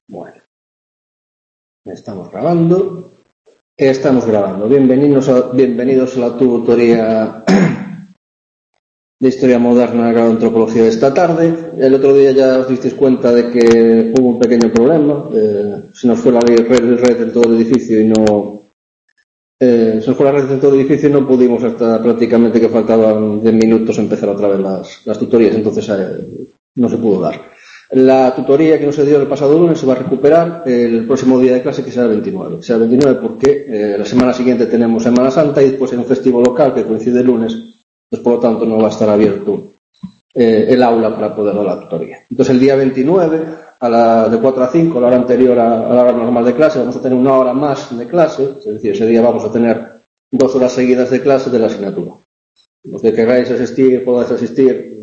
Bueno, estamos grabando. Bienvenidos a la tutoría de Historia Moderna de Antropología de esta tarde. El otro día ya os disteis cuenta de que hubo un pequeño problema. Se nos fue la red en todo el edificio y no pudimos hasta prácticamente que faltaban 10 minutos empezar otra vez las tutorías, entonces no se pudo dar. La tutoría que no se dio el pasado lunes se va a recuperar el próximo día de clase, que será el 29. Será el 29 porque la semana siguiente tenemos Semana Santa y después hay un festivo local que coincide el lunes, pues por lo tanto no va a estar abierto el aula para poder dar la tutoría. Entonces el día 29, de 4 a 5, la hora anterior a la hora normal de clase, vamos a tener una hora más de clase, es decir, ese día vamos a tener 2 horas seguidas de clase de la asignatura. Los que queráis asistir, podáis asistir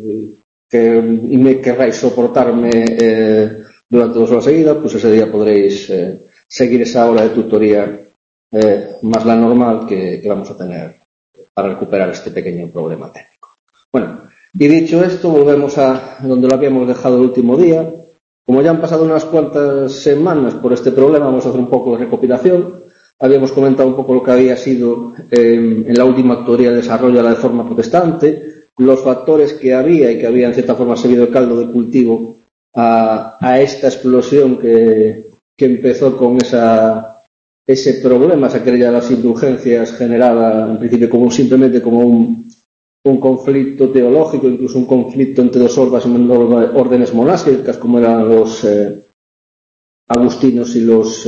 y me querráis soportarme durante 2 horas seguidas, pues ese día podréis seguir esa hora de tutoría más la normal que vamos a tener para recuperar este pequeño problema técnico. Bueno, y dicho esto, volvemos a donde lo habíamos dejado el último día. Como ya han pasado unas cuantas semanas por este problema, vamos a hacer un poco de recopilación. Habíamos comentado un poco lo que había sido en la última teoría de desarrollo de la Reforma Protestante, los factores que había y que había en cierta forma servido el caldo de cultivo a esta explosión que empezó con ese problema, esa querella de las indulgencias generada en principio simplemente como un conflicto teológico, incluso un conflicto entre dos órdenes monásticas como eran los agustinos y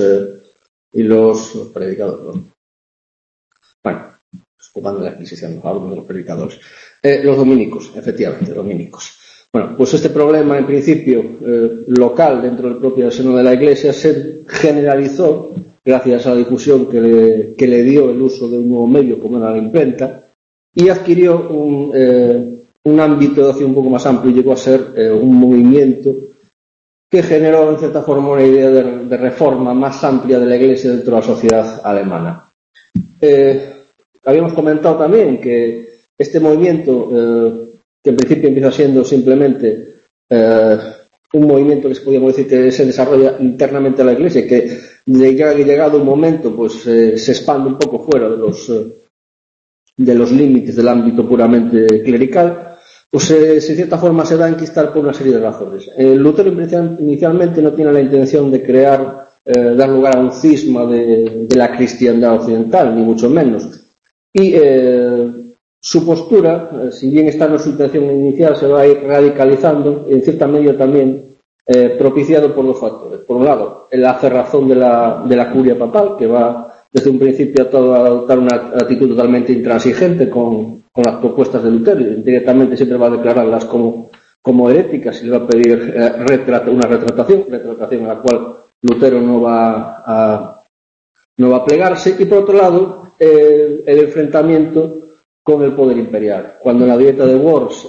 los predicadores. Bueno, ocupando la exposición, hablamos de los predicadores. Los dominicos, efectivamente, dominicos. Bueno, pues este problema, en principio, local dentro del propio seno de la Iglesia, se generalizó gracias a la difusión que le dio el uso de un nuevo medio como era la imprenta, y adquirió un ámbito de acción un poco más amplio y llegó a ser un movimiento que generó, en cierta forma, una idea de reforma más amplia de la Iglesia dentro de la sociedad alemana. Habíamos comentado también que este movimiento, que en principio empieza siendo simplemente un movimiento que podríamos decir que se desarrolla internamente en la Iglesia y que llegado un momento pues se expande un poco fuera de los límites del ámbito puramente clerical, pues en cierta forma se va a enquistar por una serie de razones. Lutero inicialmente no tiene la intención de dar lugar a un cisma de la cristiandad occidental, ni mucho menos. Y su postura, si bien esta no es su intención inicial, se va a ir radicalizando, en cierta medida también propiciado por dos factores. Por un lado, la cerrazón de la curia papal, que va desde un principio a adoptar una actitud totalmente intransigente con las propuestas de Lutero, y directamente siempre va a declararlas como heréticas y le va a pedir una retratación en la cual Lutero no va a plegarse. Y por otro lado, el enfrentamiento con el poder imperial. Cuando en la dieta de Worms,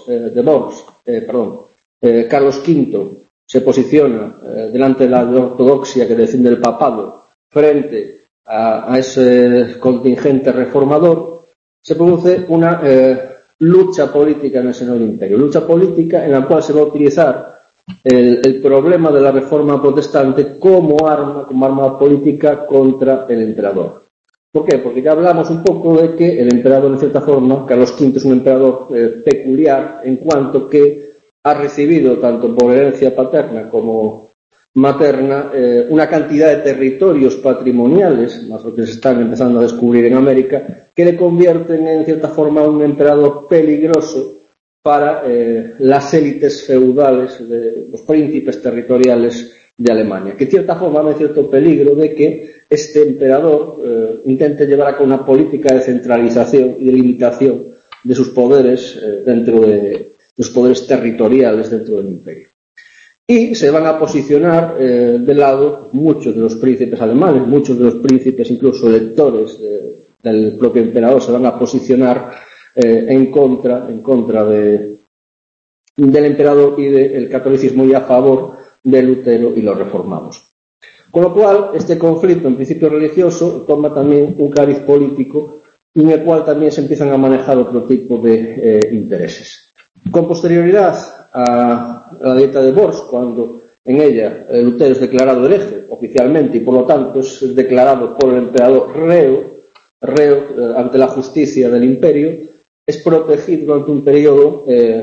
Carlos V se posiciona delante de la ortodoxia que defiende el papado frente a ese contingente reformador, se produce una lucha política en el seno del imperio, lucha política en la cual se va a utilizar el problema de la reforma protestante como arma política contra el emperador. ¿Por qué? Porque ya hablamos un poco de que el emperador, en cierta forma, Carlos V es un emperador peculiar en cuanto que ha recibido, tanto por herencia paterna como materna, una cantidad de territorios patrimoniales, más lo que se están empezando a descubrir en América, que le convierten, en cierta forma, en un emperador peligroso para las élites feudales, de los príncipes territoriales de Alemania, que en cierta forma hay cierto peligro de que este emperador intente llevar a cabo una política de centralización y de limitación de sus poderes dentro de los poderes territoriales dentro del imperio. Y se van a posicionar de lado muchos de los príncipes alemanes, muchos de los príncipes, incluso electores del propio emperador, se van a posicionar en contra del emperador y del catolicismo y a favor de Lutero y los reformados. Con lo cual, este conflicto, en principio religioso, toma también un cariz político y en el cual también se empiezan a manejar otro tipo de intereses. Con posterioridad a la dieta de Worms, cuando En ella, Lutero es declarado hereje oficialmente y por lo tanto es declarado por el emperador reo ante la justicia del imperio. Es protegido durante un periodo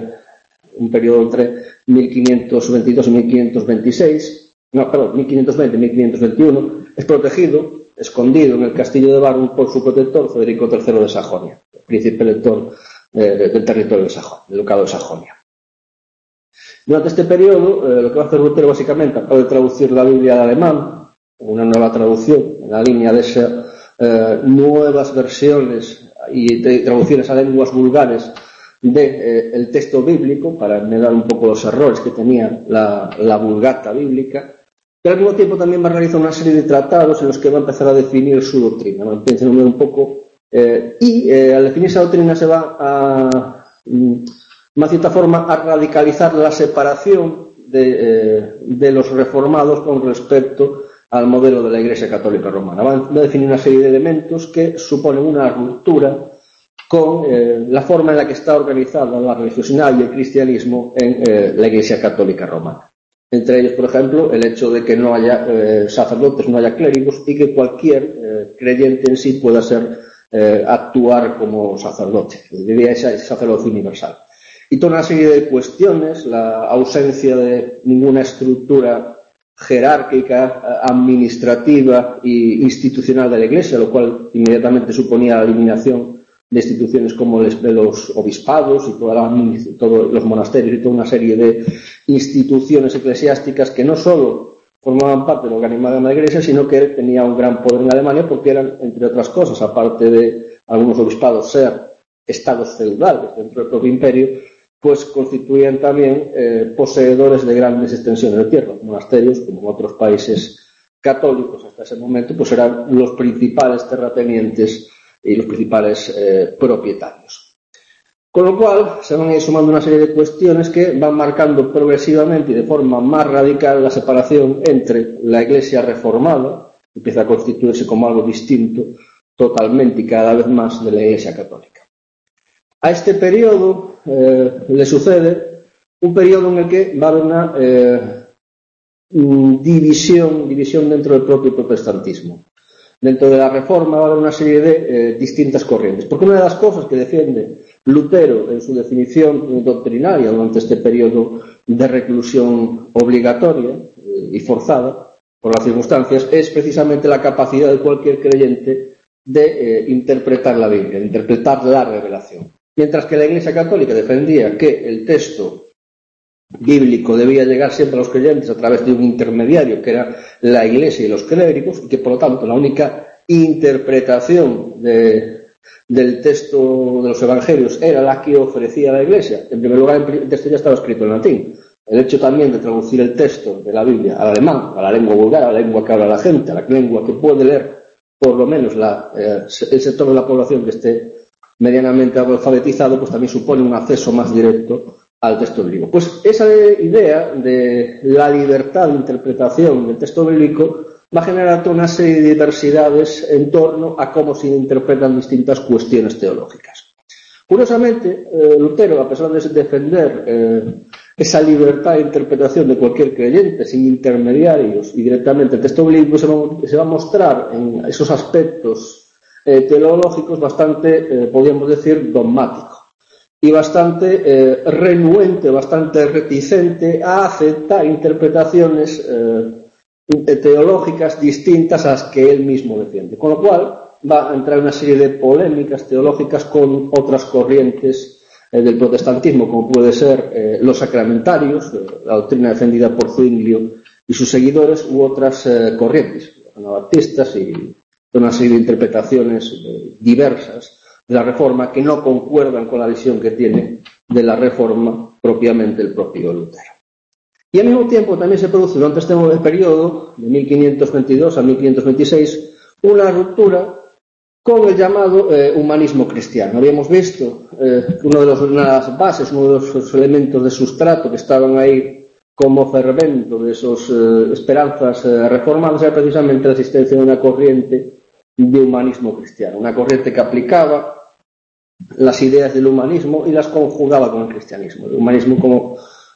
entre 1522 y 1526, 1520 y 1521, es protegido, escondido en el castillo de Baren por su protector, Federico III de Sajonia, príncipe elector del territorio de Sajonia, del ducado de Sajonia. Durante este periodo, lo que va a hacer Lutero básicamente, acaba de traducir la Biblia al alemán, una nueva traducción, en la línea de esas nuevas versiones y traducciones a lenguas vulgares del texto bíblico, para enmendar un poco los errores que tenía la Vulgata bíblica, pero al mismo tiempo también va a realizar una serie de tratados en los que va a empezar a definir su doctrina, un poco, y al definir esa doctrina se va a, de cierta forma, a radicalizar la separación de los reformados con respecto al modelo de la Iglesia Católica Romana. Va a definir una serie de elementos que suponen una ruptura con la forma en la que está organizada la religiosidad y el cristianismo en la Iglesia Católica Romana. Entre ellos, por ejemplo, el hecho de que no haya sacerdotes, no haya clérigos y que cualquier creyente en sí pueda actuar como sacerdote. Diría ese sacerdocio universal. Y toda una serie de cuestiones, la ausencia de ninguna estructura jerárquica, administrativa e institucional de la Iglesia, lo cual inmediatamente suponía la eliminación de instituciones como los obispados y todos los monasterios y toda una serie de instituciones eclesiásticas que no solo formaban parte del organigrama de la Iglesia, sino que tenía un gran poder en Alemania porque eran, entre otras cosas, aparte de algunos obispados ser estados feudales dentro del propio imperio, pues constituían también poseedores de grandes extensiones de tierra. Los monasterios, como en otros países católicos hasta ese momento, pues eran los principales terratenientes y los principales propietarios. Con lo cual, se van a ir sumando una serie de cuestiones que van marcando progresivamente y de forma más radical la separación entre la Iglesia reformada, que empieza a constituirse como algo distinto totalmente y cada vez más de la Iglesia católica. A este periodo le sucede un periodo en el que va a haber una división dentro del propio protestantismo. Dentro de la Reforma va a haber una serie de distintas corrientes. Porque una de las cosas que defiende Lutero en su definición doctrinaria durante este periodo de reclusión obligatoria y forzada por las circunstancias es precisamente la capacidad de cualquier creyente de interpretar la Biblia, de interpretar la revelación. Mientras que la Iglesia Católica defendía que el texto bíblico debía llegar siempre a los creyentes a través de un intermediario, que era la Iglesia y los clérigos, y que por lo tanto la única interpretación del texto de los Evangelios era la que ofrecía la Iglesia. En primer lugar, el texto ya estaba escrito en latín. El hecho también de traducir el texto de la Biblia al alemán, a la lengua vulgar, a la lengua que habla la gente, a la lengua que puede leer por lo menos el sector de la población que esté medianamente alfabetizado, pues también supone un acceso más directo al texto bíblico. Pues esa idea de la libertad de interpretación del texto bíblico va a generar toda una serie de diversidades en torno a cómo se interpretan distintas cuestiones teológicas. Curiosamente, Lutero, a pesar de defender esa libertad de interpretación de cualquier creyente sin intermediarios y directamente el texto bíblico, se va a mostrar en esos aspectos teológicos bastante, podríamos decir, dogmático y bastante renuente, bastante reticente a aceptar interpretaciones teológicas distintas a las que él mismo defiende. Con lo cual va a entrar en una serie de polémicas teológicas con otras corrientes del protestantismo, como puede ser los sacramentarios, la doctrina defendida por Zwinglio y sus seguidores, u otras corrientes, anabaptistas y una serie de interpretaciones diversas de la Reforma que no concuerdan con la visión que tiene de la Reforma propiamente el propio Lutero. Y al mismo tiempo también se produce durante este periodo, de 1522 a 1526, una ruptura con el llamado humanismo cristiano. Habíamos visto una de las bases, uno de los elementos de sustrato que estaban ahí como fermento de esas esperanzas reformadas era precisamente la existencia de una corriente de humanismo cristiano, una corriente que aplicaba las ideas del humanismo y las conjugaba con el cristianismo. El humanismo como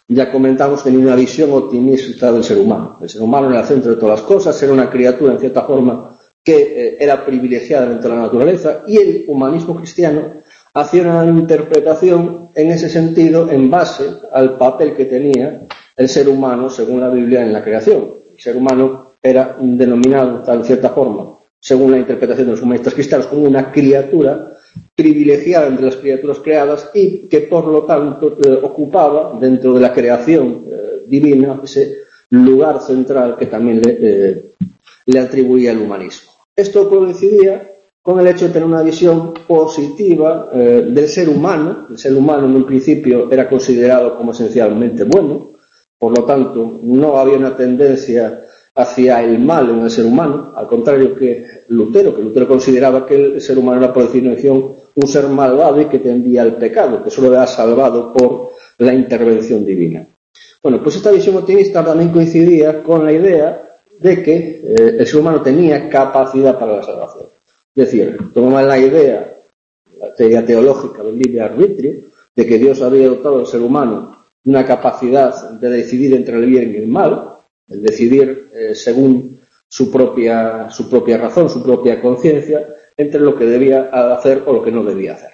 ya comentamos, tenía una visión optimista del ser humano. El ser humano era el centro de todas las cosas, era una criatura, en cierta forma, que era privilegiada dentro de la naturaleza, y el humanismo cristiano hacía una interpretación en ese sentido en base al papel que tenía el ser humano según la Biblia en la creación. El ser humano era denominado, en cierta forma, según la interpretación de los humanistas cristianos, como una criatura privilegiada entre las criaturas creadas y que por lo tanto ocupaba dentro de la creación divina ese lugar central que también le atribuía el humanismo. Esto coincidía con el hecho de tener una visión positiva del ser humano. El ser humano en un principio era considerado como esencialmente bueno, por lo tanto no había una tendencia hacia el mal en el ser humano, al contrario que Lutero consideraba que el ser humano era por definición un ser malvado y que tendía al pecado, que solo era salvado por la intervención divina. Bueno, pues esta visión optimista también coincidía con la idea de que el ser humano tenía capacidad para la salvación. Es decir, tomaban la idea, la teoría teológica del libre arbitrio, de que Dios había dotado al ser humano una capacidad de decidir entre el bien y el mal, el decidir según su propia razón, su propia conciencia, entre lo que debía hacer o lo que no debía hacer.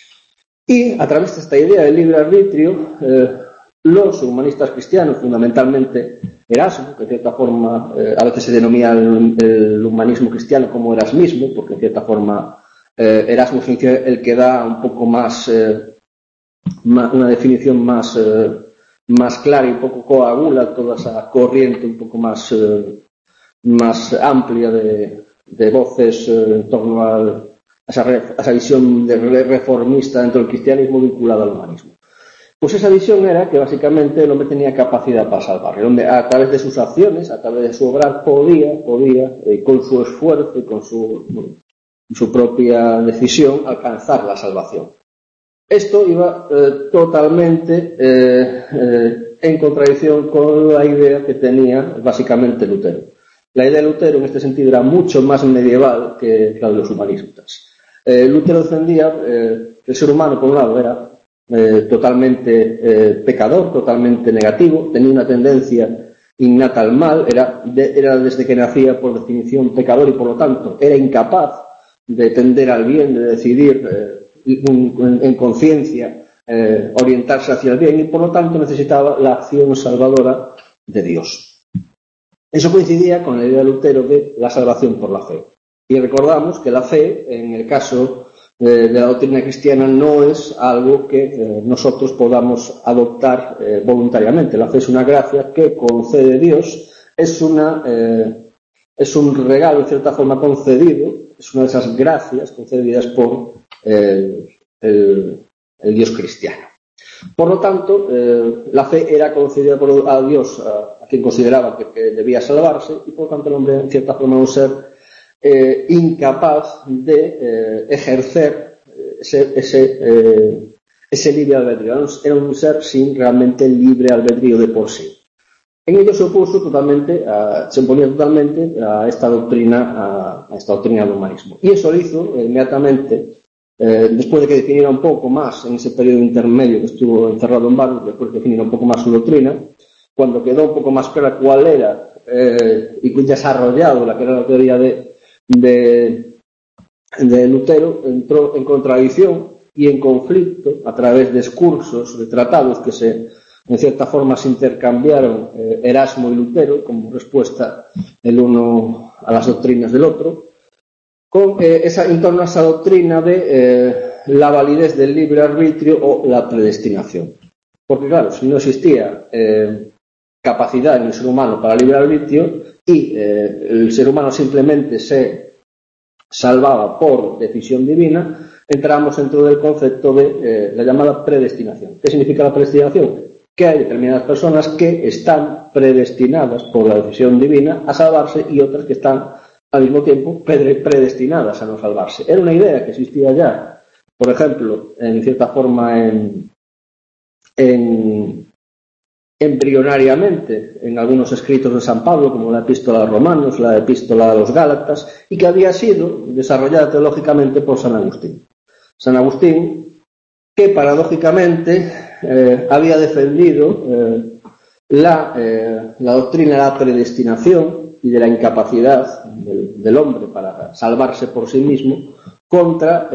Y a través de esta idea del libre arbitrio, los humanistas cristianos, fundamentalmente Erasmo, que en cierta forma a veces se denomina el humanismo cristiano como erasmismo, porque en cierta forma Erasmo es el que da un poco más, una definición más clara y un poco coagula toda esa corriente un poco más amplia de voces en torno a esa visión reformista dentro del cristianismo vinculada al humanismo. Pues esa visión era que básicamente el hombre tenía capacidad para salvar. El hombre, a través de sus acciones, a través de su obrar, podía con su esfuerzo y con su propia decisión, alcanzar la salvación. Esto iba totalmente en contradicción con la idea que tenía básicamente Lutero. La idea de Lutero en este sentido era mucho más medieval que la de los humanistas. Lutero defendía que el ser humano, por un lado, era totalmente pecador, totalmente negativo, tenía una tendencia innata al mal, era desde que nacía por definición pecador y por lo tanto era incapaz de tender al bien, de decidir en conciencia orientarse hacia el bien y por lo tanto necesitaba la acción salvadora de Dios. Eso coincidía con la idea de Lutero de la salvación por la fe. Y recordamos que la fe, en el caso de la doctrina cristiana, no es algo que nosotros podamos adoptar voluntariamente. La fe es una gracia que concede Dios, es un regalo en cierta forma concedido, es una de esas gracias concedidas por el Dios cristiano. Por lo tanto, la fe era concedida por a Dios a quien consideraba que debía salvarse y por lo tanto el hombre en cierta forma era un ser incapaz de ejercer ese libre albedrío. Era un ser sin realmente libre albedrío de por sí. En ello se opuso se oponía totalmente a esta doctrina del humanismo. Y eso lo hizo inmediatamente, después de que definiera un poco más en ese periodo intermedio que estuvo encerrado en Baruch, después de definir un poco más su doctrina, cuando quedó un poco más clara cuál era y desarrollado la que era la teoría de Lutero, entró en contradicción y en conflicto a través de discursos, de tratados que en cierta forma se intercambiaron Erasmo y Lutero como respuesta el uno a las doctrinas del otro, en torno a esa doctrina de la validez del libre arbitrio o la predestinación. Porque claro, si no existía capacidad en el ser humano para el libre arbitrio y el ser humano simplemente se salvaba por decisión divina, entramos dentro del concepto de la llamada predestinación. ¿Qué significa la predestinación? Que hay determinadas personas que están predestinadas por la decisión divina a salvarse y otras que están al mismo tiempo predestinadas a no salvarse. Era una idea que existía ya, por ejemplo, en cierta forma embrionariamente en algunos escritos de San Pablo, como la Epístola a los Romanos, la Epístola a los Gálatas, y que había sido desarrollada teológicamente por San Agustín. San Agustín, que paradójicamente había defendido la doctrina de la predestinación y de la incapacidad del hombre para salvarse por sí mismo contra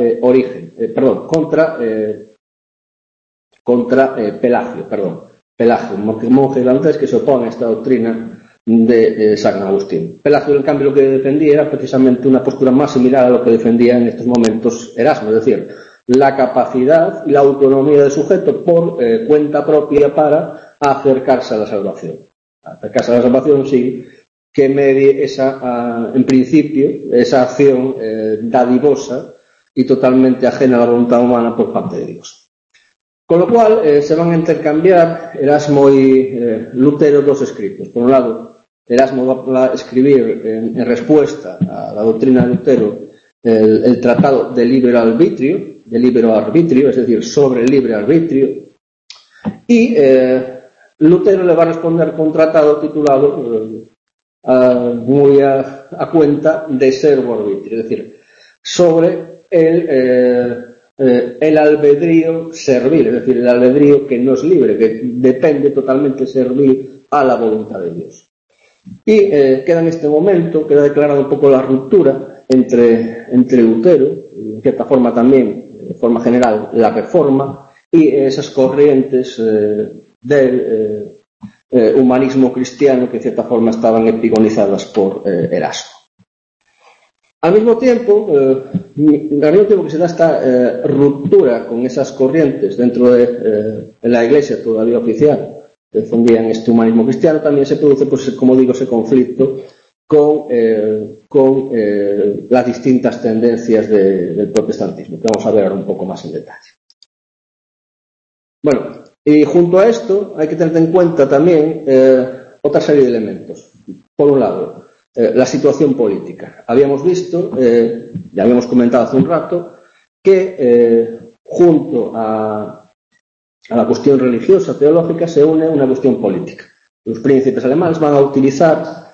Pelagio, un monje irlandés que se opone a esta doctrina de San Agustín. Pelagio, en cambio, lo que defendía era precisamente una postura más similar a lo que defendía en estos momentos Erasmo, es decir, la capacidad y la autonomía del sujeto por cuenta propia para acercarse a la salvación. Acercarse a la salvación, sí, que medie en principio, esa acción dadivosa y totalmente ajena a la voluntad humana por parte de Dios. Con lo cual se van a intercambiar Erasmo y Lutero dos escritos. Por un lado, Erasmo va a escribir en respuesta a la doctrina de Lutero el tratado de libero arbitrio, es decir, sobre el libre arbitrio, y Lutero le va a responder con un tratado titulado muy a cuenta de servo arbitrio, es decir, sobre el albedrío servil, es decir, el albedrío que no es libre, que depende totalmente servil a la voluntad de Dios. Y queda en este momento, queda declarada un poco la ruptura entre Lutero, y en cierta forma también, de forma general, la Reforma, y esas corrientes del humanismo cristiano que en cierta forma estaban epigonizadas por Erasmo. Al mismo tiempo que se da esta ruptura con esas corrientes dentro de la Iglesia todavía oficial que defendían este humanismo cristiano, también se produce, pues, como digo, ese conflicto con las distintas tendencias del protestantismo, que vamos a ver ahora un poco más en detalle. Bueno, y junto a esto hay que tener en cuenta también otra serie de elementos. Por un lado, la situación política. Habíamos visto, ya habíamos comentado hace un rato, que junto a la cuestión religiosa, teológica, se une una cuestión política. Los príncipes alemanes van a utilizar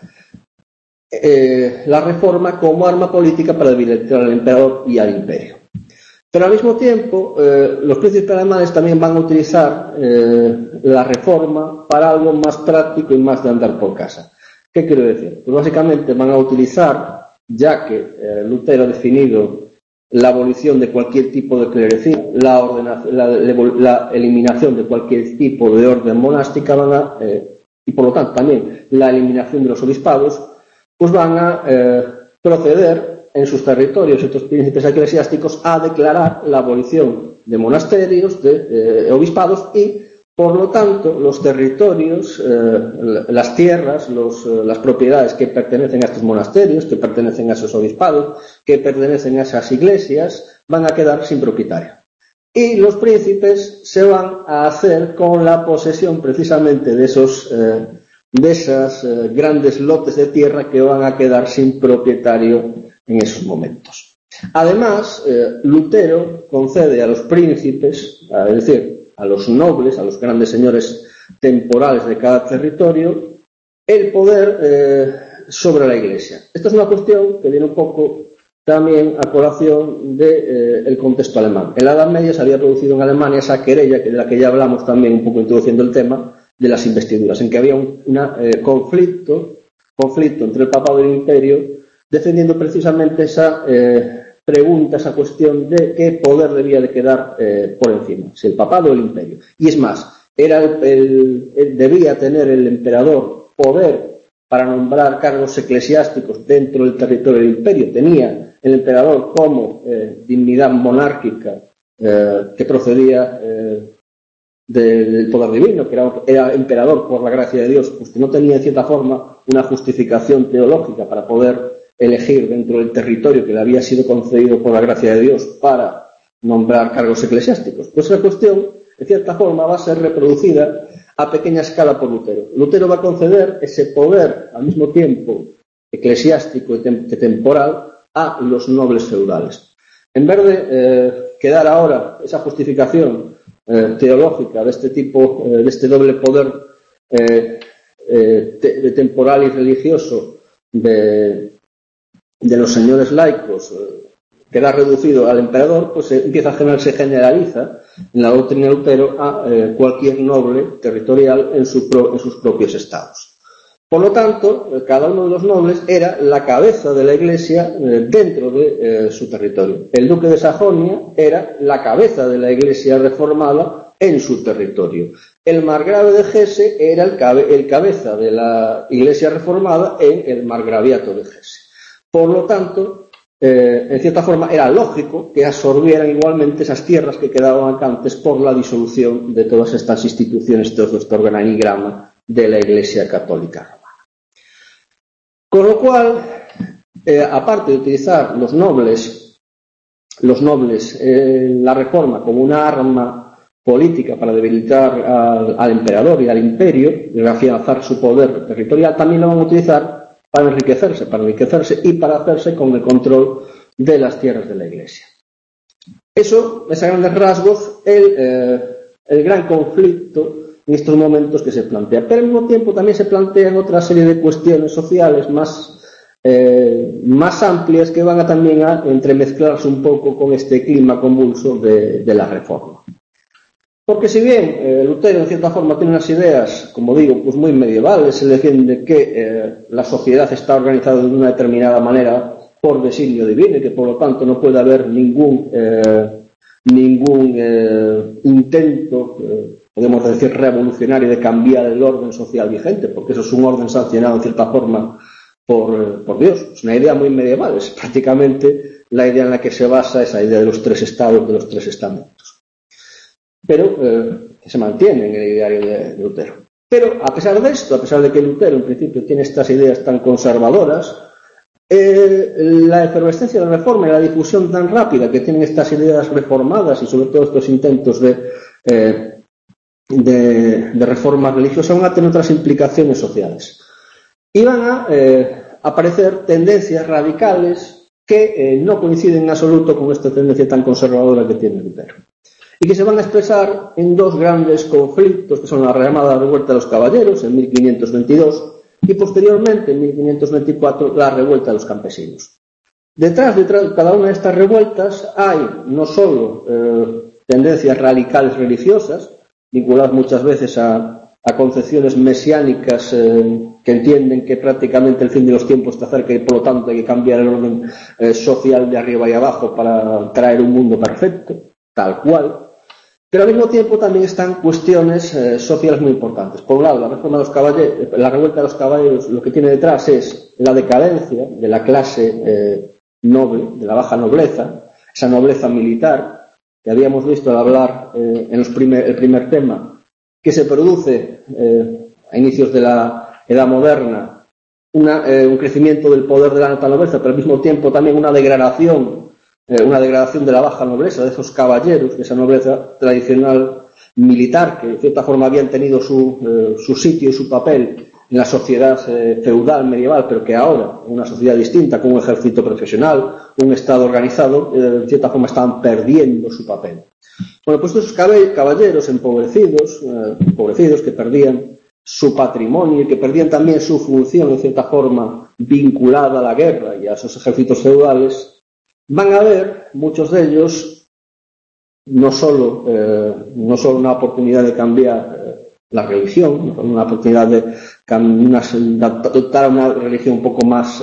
la Reforma como arma política para debilitar al emperador y al imperio. Pero al mismo tiempo, los príncipes alemanes también van a utilizar la Reforma para algo más práctico y más de andar por casa. ¿Qué quiero decir? Pues básicamente van a utilizar, ya que Lutero ha definido la abolición de cualquier tipo de clericismo, la eliminación de cualquier tipo de orden monástica, y por lo tanto también la eliminación de los obispados, pues van a proceder en sus territorios, estos príncipes eclesiásticos, a declarar la abolición de monasterios, de obispados, y por lo tanto los territorios, las tierras, las propiedades que pertenecen a estos monasterios, que pertenecen a esos obispados, que pertenecen a esas iglesias, van a quedar sin propietario. Y los príncipes se van a hacer con la posesión precisamente de esas grandes lotes de tierra que van a quedar sin propietario en esos momentos. Además, Lutero concede a los príncipes, es decir, a los nobles, a los grandes señores temporales de cada territorio, el poder sobre la Iglesia. Esta es una cuestión que viene un poco también a colación del contexto alemán. En la Edad Media se había producido en Alemania esa querella, de la que ya hablamos también un poco introduciendo el tema, de las investiduras, en que había un conflicto entre el papado y el imperio, defendiendo precisamente esa pregunta, esa cuestión de qué poder debía de quedar por encima, si el papado o el imperio. Y es más, debía tener el emperador poder para nombrar cargos eclesiásticos dentro del territorio del imperio. Tenía el emperador como dignidad monárquica que procedía del poder divino, que era emperador por la gracia de Dios, pues que no tenía en cierta forma una justificación teológica para poder elegir dentro del territorio que le había sido concedido por la gracia de Dios para nombrar cargos eclesiásticos. Pues esa cuestión, de cierta forma, va a ser reproducida a pequeña escala por Lutero. Lutero va a conceder ese poder al mismo tiempo eclesiástico y temporal a los nobles feudales. En vez de quedar ahora esa justificación teológica de este tipo, de este doble poder temporal y religioso de los señores laicos queda reducido al emperador, pues se generaliza en la doctrina de Lutero a cualquier noble territorial en sus propios estados. Por lo tanto, cada uno de los nobles era la cabeza de la Iglesia dentro de su territorio. El duque de Sajonia era la cabeza de la Iglesia reformada en su territorio. El margrave de Hesse era el cabeza de la Iglesia reformada en el margraviato de Hesse. Por lo tanto, en cierta forma era lógico que absorbieran igualmente esas tierras que quedaban vacantes por la disolución de todas estas instituciones, todo este organigrama de la Iglesia católica romana. Con lo cual, aparte de utilizar los nobles la reforma como una arma política para debilitar al emperador y al imperio y afianzar su poder territorial, también lo van a utilizar para enriquecerse y para hacerse con el control de las tierras de la Iglesia. Eso es a grandes rasgos el gran conflicto en estos momentos que se plantea. Pero al mismo tiempo también se plantean otra serie de cuestiones sociales más amplias que van también a entremezclarse un poco con este clima convulso de la reforma. Porque si bien Lutero en cierta forma tiene unas ideas, como digo, pues muy medievales, se defiende que la sociedad está organizada de una determinada manera por designio divino y que por lo tanto no puede haber ningún intento, podemos decir, revolucionario de cambiar el orden social vigente, porque eso es un orden sancionado en cierta forma por Dios. Es una idea muy medieval, es prácticamente la idea en la que se basa esa idea de los tres estados, de los tres estamentos. Pero que se mantiene en el ideario de Lutero. Pero a pesar de esto, a pesar de que Lutero en principio tiene estas ideas tan conservadoras, la efervescencia de la reforma y la difusión tan rápida que tienen estas ideas reformadas y sobre todo estos intentos de reforma religiosa van a tener otras implicaciones sociales. Y van a aparecer tendencias radicales que no coinciden en absoluto con esta tendencia tan conservadora que tiene Lutero. Y que se van a expresar en dos grandes conflictos, que son la llamada Revuelta de los Caballeros, en 1522, y posteriormente, en 1524, la Revuelta de los Campesinos. Detrás de cada una de estas revueltas hay no solo tendencias radicales religiosas, vinculadas muchas veces a concepciones mesiánicas que entienden que prácticamente el fin de los tiempos está cerca y por lo tanto hay que cambiar el orden social de arriba y abajo para traer un mundo perfecto, tal cual. Pero al mismo tiempo también están cuestiones sociales muy importantes. Por un lado, la revuelta de los caballeros, lo que tiene detrás es la decadencia de la clase noble, de la baja nobleza, esa nobleza militar que habíamos visto al hablar en el primer tema, que se produce a inicios de la Edad Moderna, un crecimiento del poder de la alta nobleza, pero al mismo tiempo también una degradación de la baja nobleza, de esos caballeros, de esa nobleza tradicional militar, que de cierta forma habían tenido su sitio y su papel en la sociedad feudal medieval, pero que ahora, en una sociedad distinta, con un ejército profesional, un Estado organizado, de cierta forma estaban perdiendo su papel. Bueno, pues estos caballeros empobrecidos que perdían su patrimonio y que perdían también su función, en cierta forma, vinculada a la guerra y a esos ejércitos feudales, van a ver, muchos de ellos, no solo una oportunidad de cambiar la religión, no una oportunidad de adoptar a una religión un poco más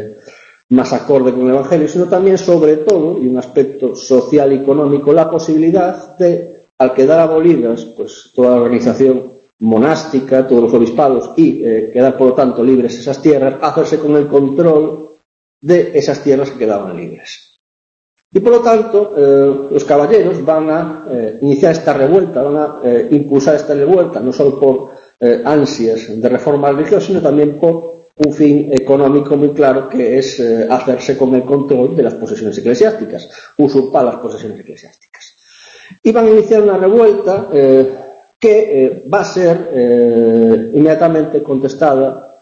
acorde con el Evangelio, sino también, sobre todo, y un aspecto social y económico, la posibilidad de, al quedar abolidas pues toda la organización monástica, todos los obispados y quedar, por lo tanto, libres esas tierras, hacerse con el control de esas tierras que quedaban libres. Y por lo tanto, los caballeros van a iniciar esta revuelta, van a impulsar esta revuelta, no solo por ansias de reforma religiosa, sino también por un fin económico muy claro, que es hacerse con el control de las posesiones eclesiásticas, usurpar las posesiones eclesiásticas. Y van a iniciar una revuelta que va a ser inmediatamente contestada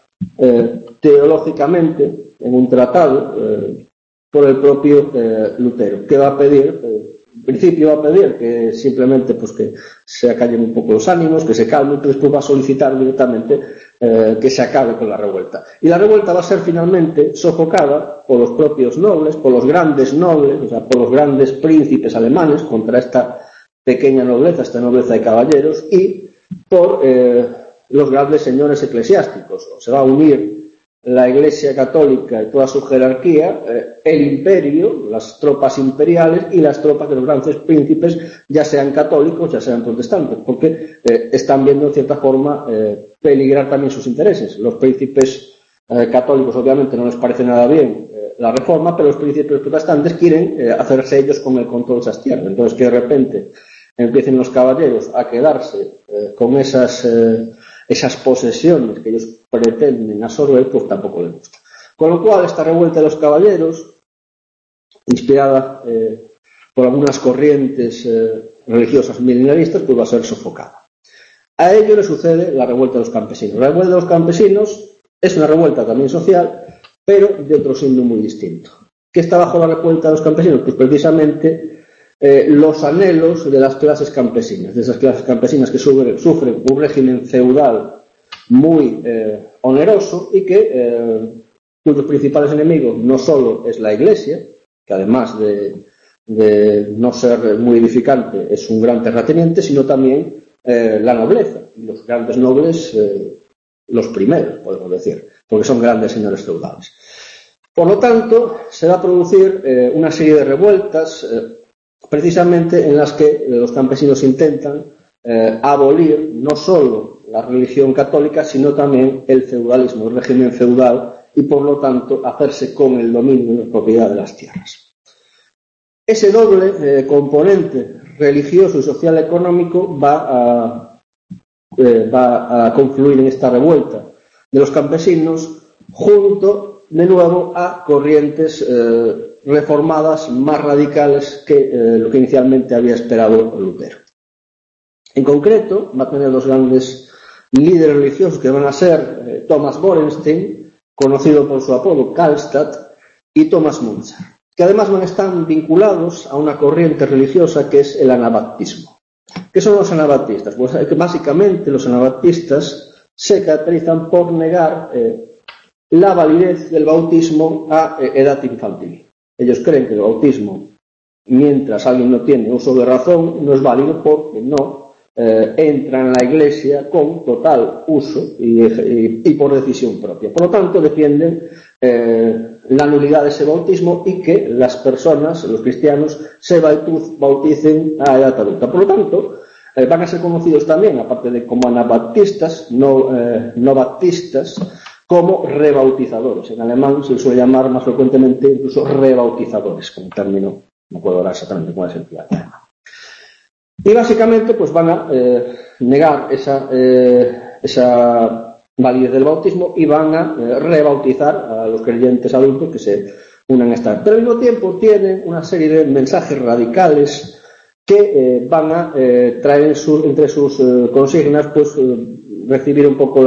teológicamente en un tratado por el propio Lutero, que va a pedir En principio va a pedir que simplemente pues que se acallen un poco los ánimos, que se calmen, pero después va a solicitar directamente que se acabe con la revuelta. Y la revuelta va a ser finalmente sofocada por los propios nobles, por los grandes nobles, o sea, por los grandes príncipes alemanes contra esta pequeña nobleza, esta nobleza de caballeros, y por los grandes señores eclesiásticos. O se va a unir la Iglesia Católica y toda su jerarquía, el imperio, las tropas imperiales y las tropas de los grandes príncipes, ya sean católicos, ya sean protestantes, porque están viendo en cierta forma peligrar también sus intereses. Los príncipes católicos obviamente no les parece nada bien la reforma, pero los príncipes protestantes quieren hacerse ellos con el control de esas tierras. Entonces, que de repente empiecen los caballeros a quedarse con esas posesiones que ellos pretenden absorber, pues tampoco les gusta. Con lo cual, esta revuelta de los caballeros, inspirada por algunas corrientes religiosas milenaristas, pues va a ser sofocada. A ello le sucede la revuelta de los campesinos. La revuelta de los campesinos es una revuelta también social, pero de otro signo muy distinto. ¿Qué está bajo la revuelta de los campesinos? Pues precisamente los anhelos de las clases campesinas, de esas clases campesinas que sufren un régimen feudal muy oneroso y cuyos principales enemigos no solo es la Iglesia, que además de no ser muy edificante es un gran terrateniente, sino también la nobleza, y los grandes nobles, los primeros, podemos decir, porque son grandes señores feudales. Por lo tanto, se va a producir una serie de revueltas precisamente en las que los campesinos intentan abolir no solo la religión católica, sino también el feudalismo, el régimen feudal, y por lo tanto hacerse con el dominio y la propiedad de las tierras. Ese doble componente religioso y social económico va a confluir en esta revuelta de los campesinos, junto de nuevo a corrientes reformadas más radicales que lo que inicialmente había esperado Lutero. En concreto, va a tener dos grandes líderes religiosos que van a ser Thomas Borenstein, conocido por su apodo Karlstadt, y Thomas Müntzer, que además van a estar vinculados a una corriente religiosa que es el anabaptismo. ¿Qué son los anabaptistas? Pues que básicamente los anabaptistas se caracterizan por negar la validez del bautismo a edad infantil. Ellos creen que el bautismo, mientras alguien no tiene uso de razón, no es válido porque no entra en la Iglesia con total uso y por decisión propia. Por lo tanto, defienden la nulidad de ese bautismo y que las personas, los cristianos, se bauticen a edad adulta. Por lo tanto, van a ser conocidos también, aparte de como anabaptistas, no baptistas, como rebautizadores. En alemán se les suele llamar más frecuentemente incluso rebautizadores, como término, no puedo hablar exactamente cuál es el plural. Y básicamente pues van a negar esa validez del bautismo y van a rebautizar a los creyentes adultos que se unan a esta. Pero al mismo tiempo tienen una serie de mensajes radicales que van a traer entre sus consignas pues recibir un poco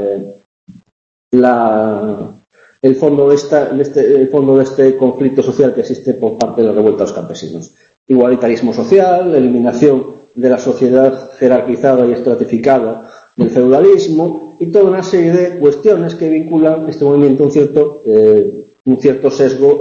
el fondo de este conflicto social que existe por parte de la revuelta de los campesinos. Igualitarismo social, eliminación de la sociedad jerarquizada y estratificada del feudalismo y toda una serie de cuestiones que vinculan este movimiento a un cierto sesgo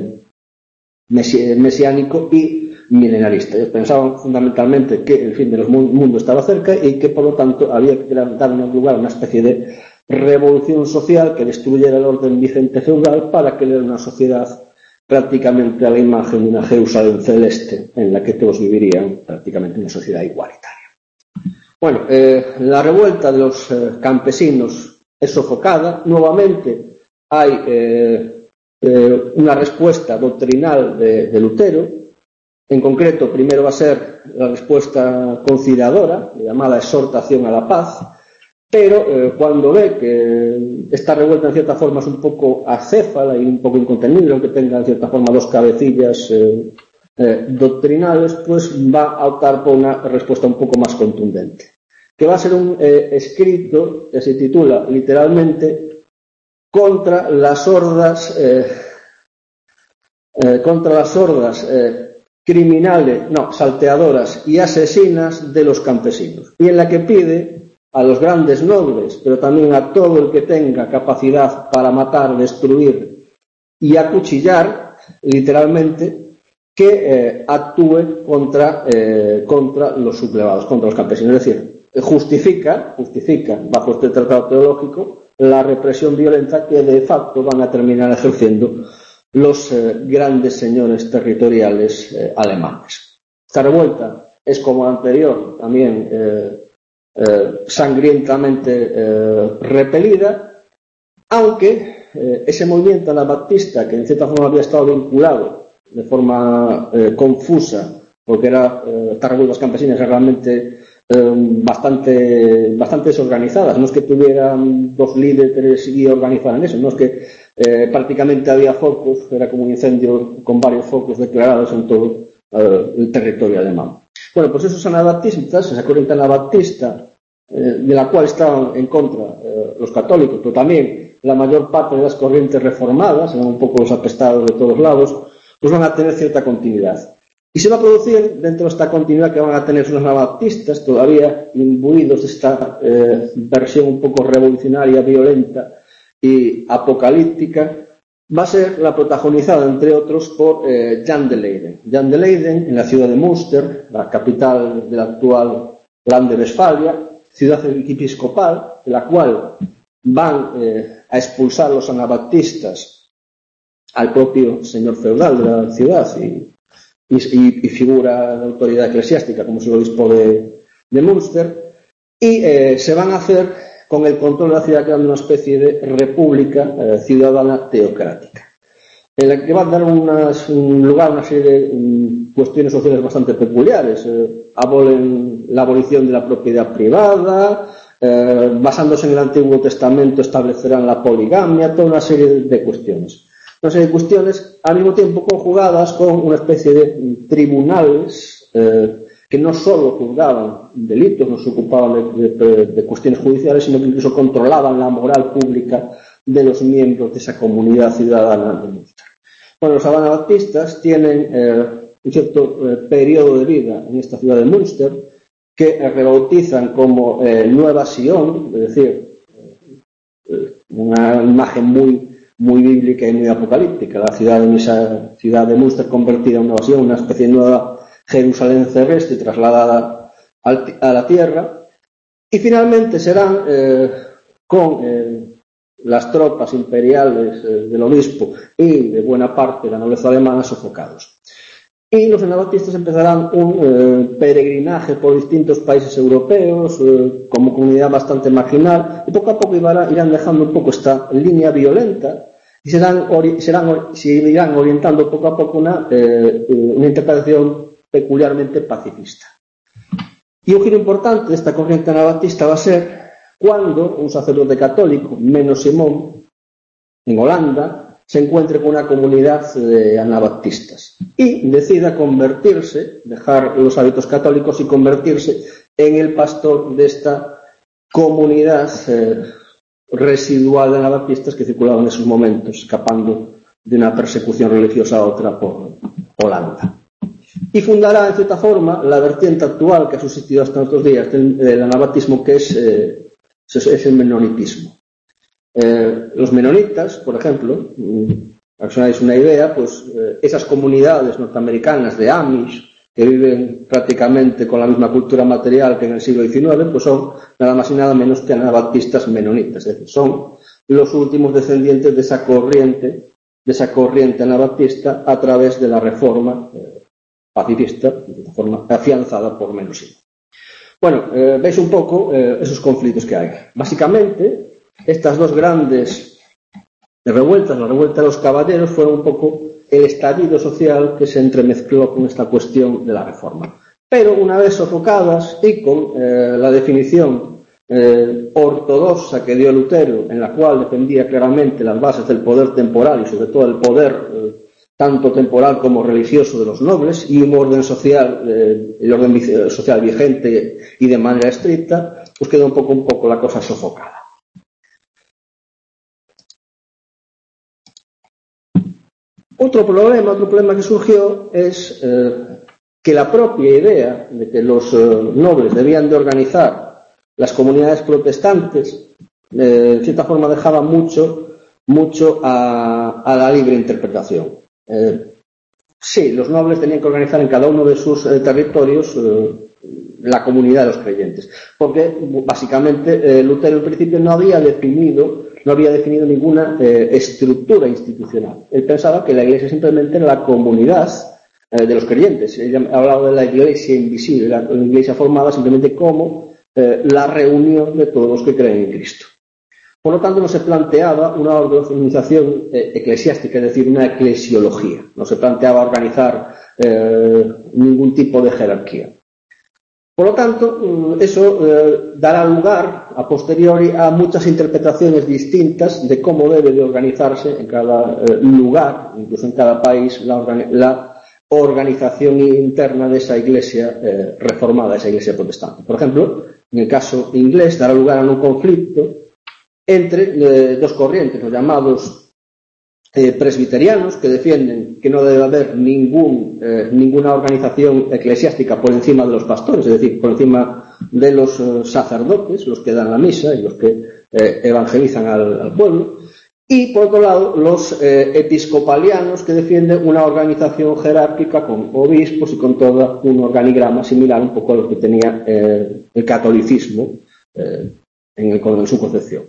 mesiánico y milenarista. Ellos pensaban fundamentalmente que el fin del mundo estaba cerca y que por lo tanto había que dar lugar a una especie de revolución social que destruyera el orden vigente feudal para crear una sociedad prácticamente a la imagen de una Jerusalén celeste en la que todos vivirían prácticamente en una sociedad igualitaria. Bueno, la revuelta de los campesinos es sofocada. Nuevamente hay una respuesta doctrinal de Lutero. En concreto, primero va a ser la respuesta conciliadora, llamada exhortación a la paz, pero cuando ve que esta revuelta en cierta forma es un poco acéfala y un poco incontenible, aunque tenga en cierta forma dos cabecillas doctrinales, pues va a optar por una respuesta un poco más contundente, que va a ser un escrito que se titula literalmente contra las hordas criminales, no, salteadoras y asesinas de los campesinos, y en la que pide a los grandes nobles, pero también a todo el que tenga capacidad para matar, destruir y acuchillar, literalmente, que actúe contra los sublevados, contra los campesinos. Es decir, justifica, bajo este tratado teológico, la represión violenta que de facto van a terminar ejerciendo los grandes señores territoriales alemanes. Esta revuelta es como la anterior, también sangrientamente repelida, aunque ese movimiento anabaptista, que en cierta forma había estado vinculado de forma confusa, porque estas revueltas campesinas eran realmente bastante desorganizadas, no es que tuvieran dos líderes y organizaran eso, no es que prácticamente había focos, era como un incendio con varios focos declarados en todo el territorio alemán. Bueno, pues esos anabaptistas, esa corriente anabaptista, de la cual estaban en contra los católicos, pero también la mayor parte de las corrientes reformadas, eran un poco los apestados de todos lados, pues van a tener cierta continuidad. Y se va a producir dentro de esta continuidad que van a tener unos anabaptistas todavía imbuidos de esta versión un poco revolucionaria, violenta y apocalíptica, va a ser la protagonizada, entre otros, por Jan de Leyden. Jan de Leyden, en la ciudad de Münster, la capital de la actual Land de Westfalia, ciudad episcopal, de la cual van a expulsar los anabaptistas al propio señor feudal de la ciudad y figura de autoridad eclesiástica como es el obispo de Münster, y se van a hacer con el control de la ciudad, creando una especie de república ciudadana teocrática, en la que va a dar lugar a una serie de cuestiones sociales bastante peculiares. Abolen la abolición de la propiedad privada, basándose en el Antiguo Testamento establecerán la poligamia, toda una serie de cuestiones. Una serie de cuestiones al mismo tiempo conjugadas con una especie de tribunales que no solo juzgaban delitos, no se ocupaban de cuestiones judiciales, sino que incluso controlaban la moral pública de los miembros de esa comunidad ciudadana de Münster. Bueno, los anabaptistas tienen un cierto periodo de vida en esta ciudad de Münster, que rebautizan como Nueva Sion, es decir, una imagen muy bíblica y muy apocalíptica, esa ciudad de Münster convertida en Nueva Sion, una especie de nueva Jerusalén terrestre trasladada a la tierra, y finalmente serán con las tropas imperiales del obispo y de buena parte de la nobleza alemana sofocados. Y los anabaptistas empezarán un peregrinaje por distintos países europeos como comunidad bastante marginal, y poco a poco irán dejando un poco esta línea violenta y se irán orientando poco a poco una interpretación peculiarmente pacifista. Y un giro importante de esta corriente anabaptista va a ser cuando un sacerdote católico, Menno Simón, en Holanda, se encuentre con una comunidad de anabaptistas y decida convertirse, dejar los hábitos católicos y convertirse en el pastor de esta comunidad residual de anabaptistas que circulaban en esos momentos, escapando de una persecución religiosa a otra por Holanda. Y fundará, en cierta forma, la vertiente actual que ha subsistido hasta nuestros días del anabaptismo, que es el menonitismo. Los menonitas, por ejemplo, para que os hagáis una idea, pues esas comunidades norteamericanas de Amish que viven prácticamente con la misma cultura material que en el siglo XIX, pues son nada más y nada menos que anabaptistas menonitas, es decir, son los últimos descendientes de esa corriente anabaptista a través de la reforma pacifista, de forma afianzada por Menno Simón. Bueno, veis un poco esos conflictos que hay. Básicamente, estas dos grandes revueltas, la revuelta de los caballeros, fueron un poco el estallido social que se entremezcló con esta cuestión de la reforma. Pero una vez sofocadas y con la definición ortodoxa que dio Lutero, en la cual defendía claramente las bases del poder temporal y sobre todo el poder tanto temporal como religioso de los nobles y un orden social, el orden social vigente y de manera estricta, pues quedó un poco la cosa sofocada. Otro problema que surgió es que la propia idea de que los nobles debían de organizar las comunidades protestantes, en cierta forma dejaba mucho a la libre interpretación. Sí, los nobles tenían que organizar en cada uno de sus territorios la comunidad de los creyentes, porque básicamente Lutero en principio no había definido ninguna estructura institucional. Él pensaba que la Iglesia simplemente era la comunidad de los creyentes. Él hablaba de la Iglesia invisible, la Iglesia formada simplemente como la reunión de todos los que creen en Cristo. Por lo tanto, no se planteaba una organización eclesiástica, es decir, una eclesiología. No se planteaba organizar ningún tipo de jerarquía. Por lo tanto, eso dará lugar a posteriori a muchas interpretaciones distintas de cómo debe de organizarse en cada lugar, incluso en cada país, la organización interna de esa iglesia reformada, esa iglesia protestante. Por ejemplo, en el caso inglés dará lugar a un conflicto entre dos corrientes, los llamados presbiterianos, que defienden que no debe haber ninguna organización eclesiástica por encima de los pastores, es decir, por encima de los sacerdotes, los que dan la misa y los que evangelizan al pueblo, y por otro lado los episcopalianos, que defienden una organización jerárquica con obispos y con todo un organigrama similar un poco a lo que tenía el catolicismo en su concepción.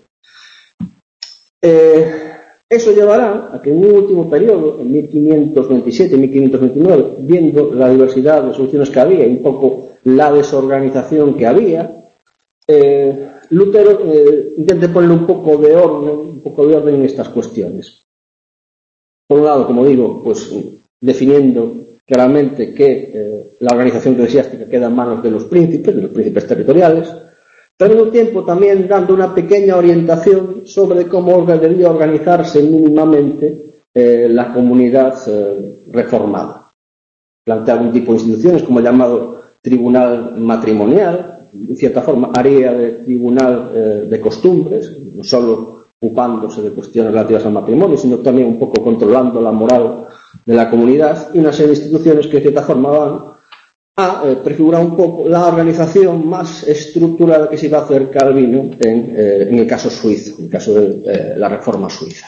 Eso llevará a que en un último periodo, en 1527 y 1529, viendo la diversidad de soluciones que había y un poco la desorganización que había, Lutero intenta poner un poco de orden en estas cuestiones. Por un lado, como digo, pues definiendo claramente que la organización eclesiástica queda en manos de los príncipes territoriales, pero al mismo tiempo también dando una pequeña orientación sobre cómo debía organizarse mínimamente la comunidad reformada. Plantea algún tipo de instituciones como el llamado tribunal matrimonial, en cierta forma haría de tribunal de costumbres, no solo ocupándose de cuestiones relativas al matrimonio, sino también un poco controlando la moral de la comunidad, y una serie de instituciones que de cierta forma van a prefigurar un poco la organización más estructurada que se iba a hacer Calvino en el caso suizo, en el caso de la Reforma suiza.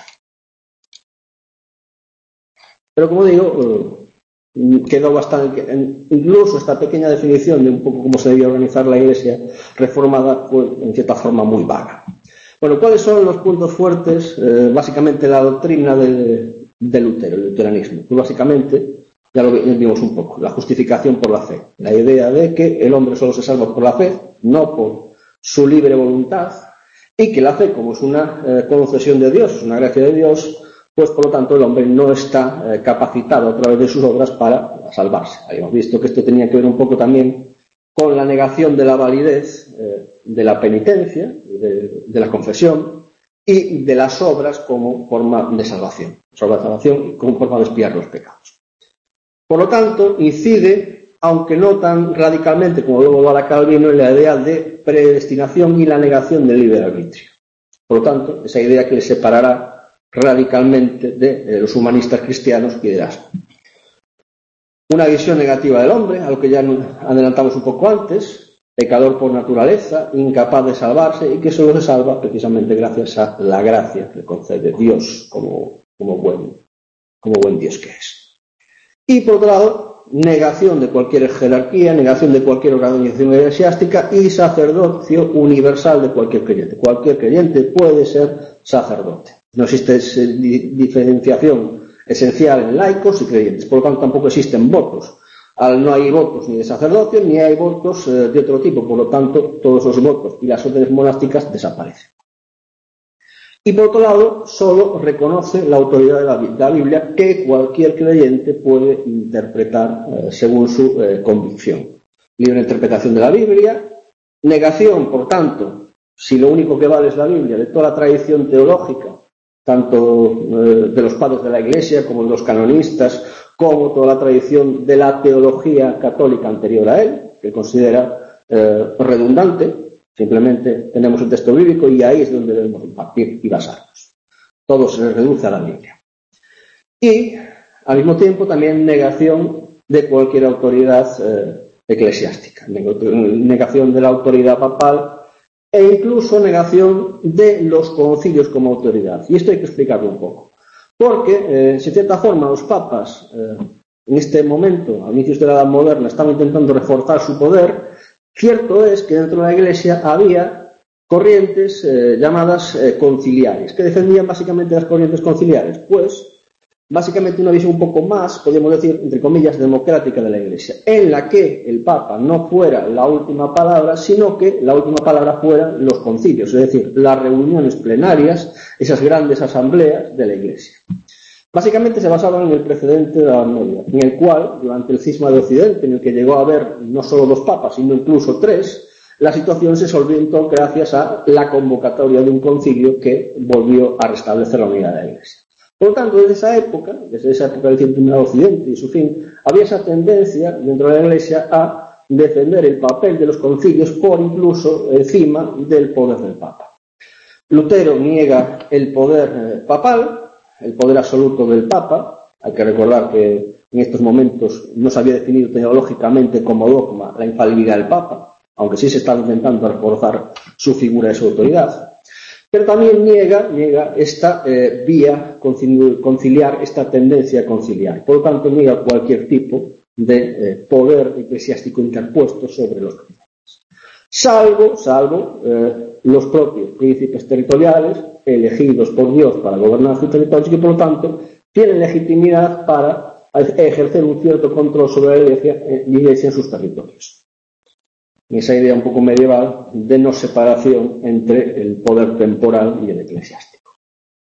Pero como digo, quedó bastante, incluso esta pequeña definición de un poco cómo se debía organizar la Iglesia reformada fue en cierta forma muy vaga. Bueno, ¿cuáles son los puntos fuertes? Básicamente la doctrina de Lutero, el luteranismo. Pues básicamente, ya lo vimos un poco, la justificación por la fe. La idea de que el hombre solo se salva por la fe, no por su libre voluntad, y que la fe, como es una concesión de Dios, es una gracia de Dios, pues por lo tanto el hombre no está capacitado a través de sus obras para salvarse. Habíamos visto que esto tenía que ver un poco también con la negación de la validez de la penitencia, de la confesión, y de las obras como forma de salvación. Y como forma de expiar los pecados. Por lo tanto, incide, aunque no tan radicalmente como luego va a Calvino, en la idea de predestinación y la negación del libre arbitrio. Por lo tanto, esa idea que le separará radicalmente de los humanistas cristianos y de Erasmo. Una visión negativa del hombre, a lo que ya adelantamos un poco antes, pecador por naturaleza, incapaz de salvarse, y que solo se salva precisamente gracias a la gracia que le concede Dios como buen Dios que es. Y por otro lado, negación de cualquier jerarquía, negación de cualquier organización eclesiástica y sacerdocio universal de cualquier creyente. Cualquier creyente puede ser sacerdote. No existe diferenciación esencial en laicos y creyentes, por lo tanto tampoco existen votos. No hay votos ni de sacerdocio ni hay votos de otro tipo, por lo tanto todos los votos y las órdenes monásticas desaparecen. Y por otro lado, solo reconoce la autoridad de la Biblia, que cualquier creyente puede interpretar según su convicción. Libre interpretación de la Biblia, negación, por tanto, si lo único que vale es la Biblia, de toda la tradición teológica, tanto de los padres de la Iglesia como de los canonistas, como toda la tradición de la teología católica anterior a él, que considera redundante. Simplemente tenemos el texto bíblico y ahí es donde debemos partir y basarnos. Todo se reduce a la Biblia. Y al mismo tiempo también negación de cualquier autoridad eclesiástica, negación de la autoridad papal e incluso negación de los concilios como autoridad. Y esto hay que explicarlo un poco. Porque, si de cierta forma los papas en este momento, a inicios de la Edad Moderna, estaban intentando reforzar su poder, cierto es que dentro de la Iglesia había corrientes llamadas conciliares. ¿Qué defendían básicamente las corrientes conciliares? Pues básicamente una visión un poco más, podríamos decir, entre comillas, democrática de la Iglesia, en la que el Papa no fuera la última palabra, sino que la última palabra fueran los concilios, es decir, las reuniones plenarias, esas grandes asambleas de la Iglesia. Básicamente se basaban en el precedente de la Edad Media, en el cual, durante el cisma de Occidente, en el que llegó a haber no solo 2 papas, sino incluso 3, la situación se solventó gracias a la convocatoria de un concilio que volvió a restablecer la unidad de la Iglesia. Por lo tanto, desde esa época del cisma de Occidente y su fin, había esa tendencia dentro de la Iglesia a defender el papel de los concilios por incluso encima del poder del Papa. Lutero niega el poder papal, el poder absoluto del Papa. Hay que recordar que en estos momentos no se había definido teológicamente como dogma la infalibilidad del Papa, aunque sí se está intentando reforzar su figura y su autoridad. Pero también niega esta vía conciliar, esta tendencia conciliar. Por lo tanto, niega cualquier tipo de poder eclesiástico interpuesto sobre los creyentes. Salvo los propios príncipes territoriales elegidos por Dios para gobernar sus territorios y que, por lo tanto, tienen legitimidad para ejercer un cierto control sobre la Iglesia en sus territorios. Esa idea un poco medieval de no separación entre el poder temporal y el eclesiástico.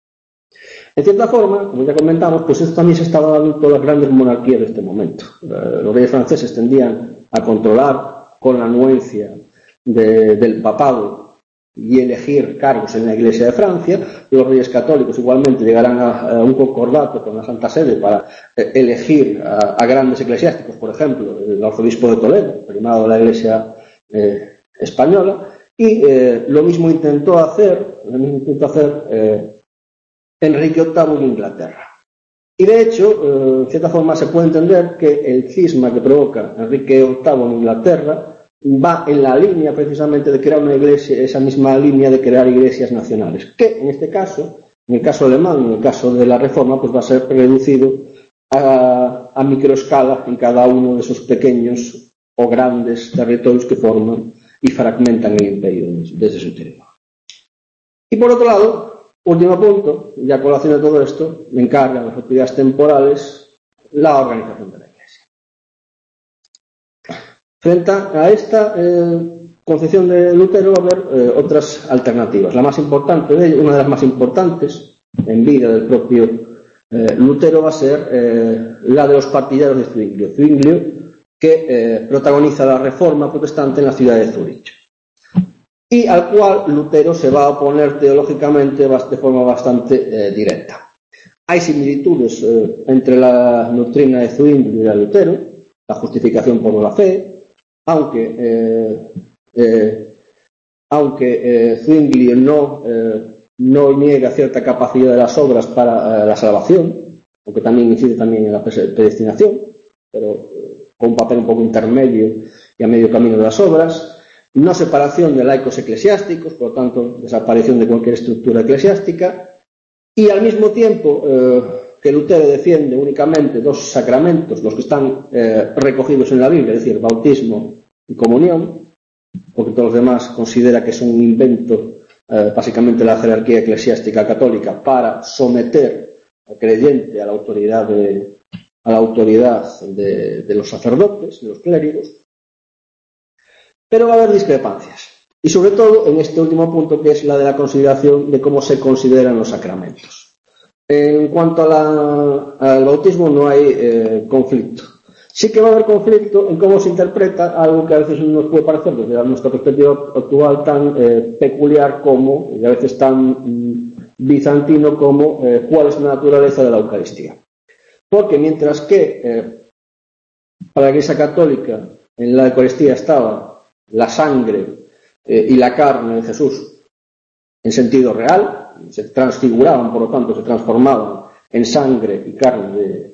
En cierta forma, como ya comentamos, pues esto también se estaba dando en todas las grandes monarquías de este momento. Los reyes franceses tendían a controlar con la anuencia del papado y elegir cargos en la Iglesia de Francia. Los reyes católicos igualmente llegarán a un concordato con la Santa Sede para elegir a grandes eclesiásticos, por ejemplo, el arzobispo de Toledo, primado de la Iglesia española, y lo mismo intentó hacer Enrique VIII en Inglaterra. Y de hecho, en cierta forma se puede entender que el cisma que provoca Enrique VIII en Inglaterra va en la línea precisamente de crear una iglesia, esa misma línea de crear iglesias nacionales, que en este caso, en el caso alemán, en el caso de la Reforma, pues va a ser reducido a microescala en cada uno de esos pequeños o grandes territorios que forman y fragmentan el imperio desde su interior. Y por otro lado, último punto, ya a colación de todo esto, me encargan las autoridades temporales la organización de la Iglesia. Frente a esta concepción de Lutero va a haber otras alternativas. La más importante de ellas, una de las más importantes en vida del propio Lutero, va a ser la de los partidarios de Zwinglio. Zwinglio, que protagoniza la reforma protestante en la ciudad de Zúrich, y al cual Lutero se va a oponer teológicamente de forma bastante directa. Hay similitudes entre la doctrina de Zwinglio y la de Lutero, la justificación por la fe, aunque Zwinglio no niega cierta capacidad de las obras para la salvación, aunque también incide también en la predestinación, pero con un papel un poco intermedio y a medio camino de las obras. No separación de laicos eclesiásticos, por lo tanto, desaparición de cualquier estructura eclesiástica. Y al mismo tiempo que Lutero defiende únicamente 2 sacramentos, los que están recogidos en la Biblia, es decir, bautismo y comunión, porque todos los demás considera que son un invento básicamente de la jerarquía eclesiástica católica para someter al creyente a la autoridad de los sacerdotes, de los clérigos. Pero va a haber discrepancias, y sobre todo en este último punto, que es la de la consideración de cómo se consideran los sacramentos. En cuanto al bautismo no hay conflicto. Sí que va a haber conflicto en cómo se interpreta algo que a veces nos puede parecer, desde nuestra perspectiva actual, tan peculiar como, y a veces tan bizantino como, cuál es la naturaleza de la Eucaristía. Porque mientras que para la Iglesia Católica en la Eucaristía estaba la sangre y la carne de Jesús en sentido real, se transfiguraban, por lo tanto se transformaban en sangre y carne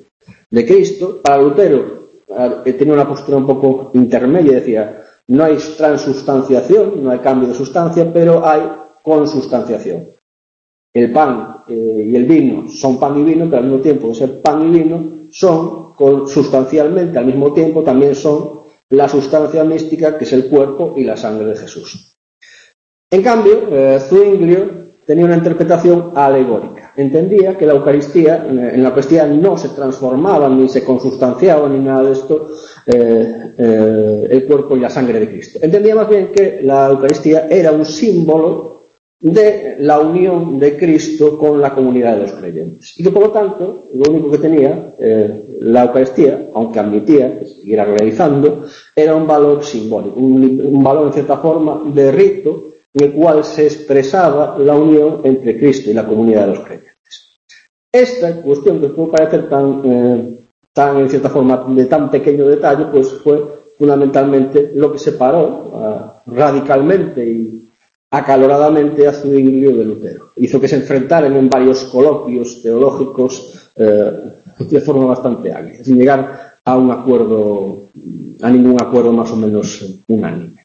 de Cristo. Para Lutero tenía una postura un poco intermedia, decía, no hay transustanciación, no hay cambio de sustancia, pero hay consustanciación. El pan y el vino son pan y vino, pero al mismo tiempo de ser pan y vino son sustancialmente, al mismo tiempo también son la sustancia mística que es el cuerpo y la sangre de Jesús. En cambio, Zwinglio tenía una interpretación alegórica. Entendía que la Eucaristía, en la Eucaristía no se transformaba ni se consustanciaba ni nada de esto el cuerpo y la sangre de Cristo. Entendía más bien que la Eucaristía era un símbolo de la unión de Cristo con la comunidad de los creyentes. Y que por lo tanto, lo único que tenía la Eucaristía, aunque admitía que se siguiera realizando, era un valor simbólico, un valor en cierta forma de rito en el cual se expresaba la unión entre Cristo y la comunidad de los creyentes. Esta cuestión que puede parecer tan en cierta forma de tan pequeño detalle, pues fue fundamentalmente lo que separó radicalmente y acaloradamente a Zwinglio de Lutero. Hizo que se enfrentaran en varios coloquios teológicos de forma bastante agria, sin llegar a un acuerdo, a ningún acuerdo más o menos unánime.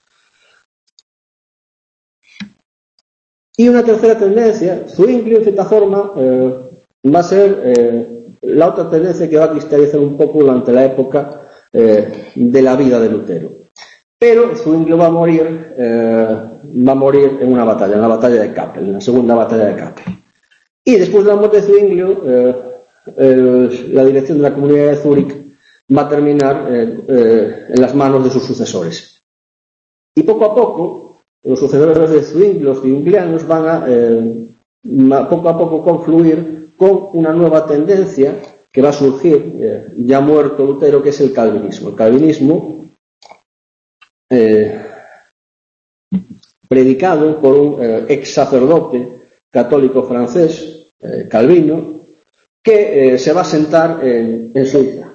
Y una tercera tendencia, Zwinglio en cierta forma va a ser la otra tendencia que va a cristalizar un poco durante la época de la vida de Lutero. Pero Zwinglio va a morir en una batalla, en la batalla de Kappel, en la segunda batalla de Kappel. Y después de la muerte de Zwinglio, la dirección de la comunidad de Zúrich va a terminar en las manos de sus sucesores. Y poco a poco, los sucesores de Zwinglio, los zwinglianos, van a poco a poco confluir con una nueva tendencia que va a surgir, ya muerto Lutero, que es el calvinismo. El calvinismo predicado por un ex sacerdote católico francés, Calvino, que se va a sentar en Suiza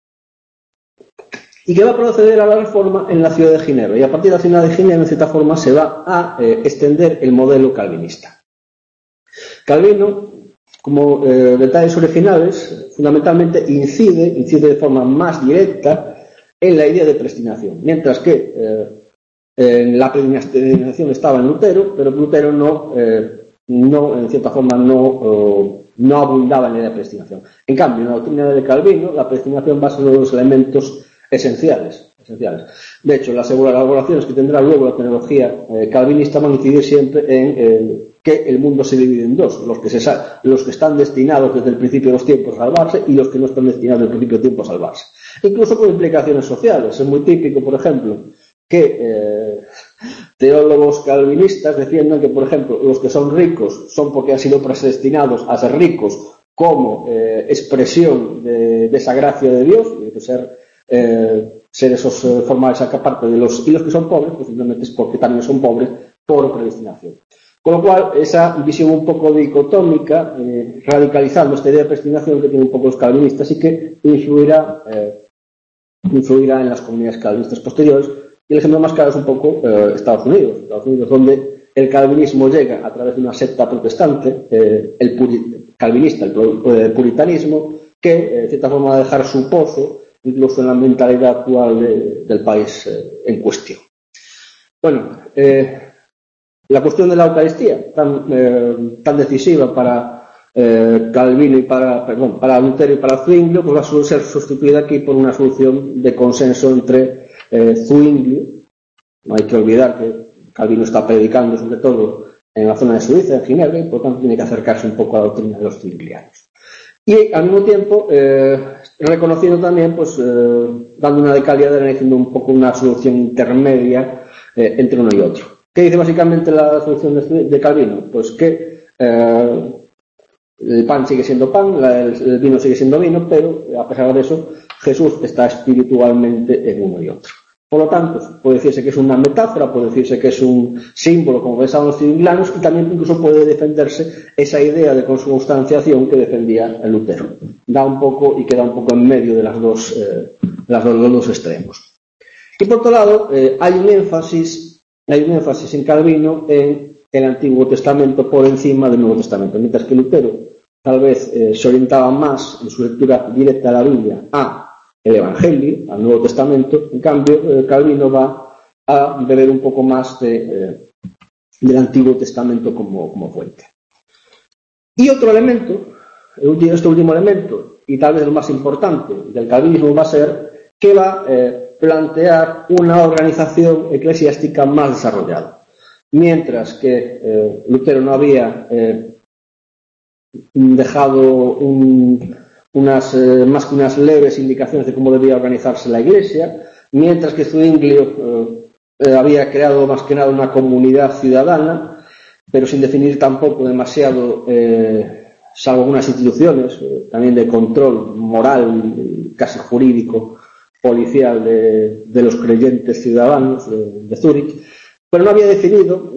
y que va a proceder a la reforma en la ciudad de Ginebra, y a partir de la ciudad de Ginebra en cierta forma se va a extender el modelo calvinista. Calvino, como detalles originales, fundamentalmente incide de forma más directa en la idea de predestinación, mientras que la predestinación estaba en Lutero, pero Lutero no en cierta forma no abundaba en la idea de predestinación. En cambio, en la doctrina de Calvino, la predestinación va a ser uno de los elementos esenciales. De hecho, las elaboraciones que tendrá luego la teología calvinista van a incidir siempre en que el mundo se divide en dos, los que están destinados desde el principio de los tiempos a salvarse y los que no están destinados desde el principio de tiempo a salvarse. Incluso con implicaciones sociales. Es muy típico, por ejemplo, que teólogos calvinistas defiendan que, por ejemplo, los que son ricos son porque han sido predestinados a ser ricos como expresión de esa gracia de Dios, y de ser esos formales aparte de los, y los que son pobres, pues simplemente es porque también son pobres por predestinación. Con lo cual, esa visión un poco dicotómica, radicalizando esta idea de predestinación que tienen un poco los calvinistas, sí que influirá en las comunidades calvinistas posteriores. Y el ejemplo más claro es un poco Estados Unidos, donde el calvinismo llega a través de una secta protestante, el puritanismo, que en cierta forma va a dejar su pozo incluso en la mentalidad actual del país en cuestión. Bueno, la cuestión de la Eucaristía, tan decisiva para Calvino y para Lutero y para Zwinglio, pues va a ser sustituida aquí por una solución de consenso entre Zwinglio. No hay que olvidar que Calvino está predicando sobre todo en la zona de Suiza, en Ginebra, y por tanto tiene que acercarse un poco a la doctrina de los zwinglianos. Y al mismo tiempo reconociendo también, pues dando una de calidad, haciendo un poco una solución intermedia entre uno y otro. ¿Qué dice básicamente la solución de Calvino? Pues que el pan sigue siendo pan, el vino sigue siendo vino, pero a pesar de eso, Jesús está espiritualmente en uno y otro. Por lo tanto, puede decirse que es una metáfora, puede decirse que es un símbolo, como pensaban los zwinglianos, y también incluso puede defenderse esa idea de consustanciación que defendía el Lutero. Queda un poco en medio de los dos extremos. Y por otro lado, hay un énfasis en Calvino en el Antiguo Testamento por encima del Nuevo Testamento, mientras que Lutero tal vez se orientaban más en su lectura directa de la Biblia a el Evangelio, al Nuevo Testamento. En cambio, Calvino va a beber un poco más del Antiguo Testamento como fuente. Y otro elemento, este último elemento, y tal vez el más importante del calvinismo, va a ser que va a plantear una organización eclesiástica más desarrollada. Mientras que Lutero no había dejado más que unas leves indicaciones de cómo debía organizarse la Iglesia, mientras que Zwinglio había creado más que nada una comunidad ciudadana, pero sin definir tampoco demasiado, salvo algunas instituciones, también de control moral, casi jurídico, policial de los creyentes ciudadanos de Zúrich, pero no había definido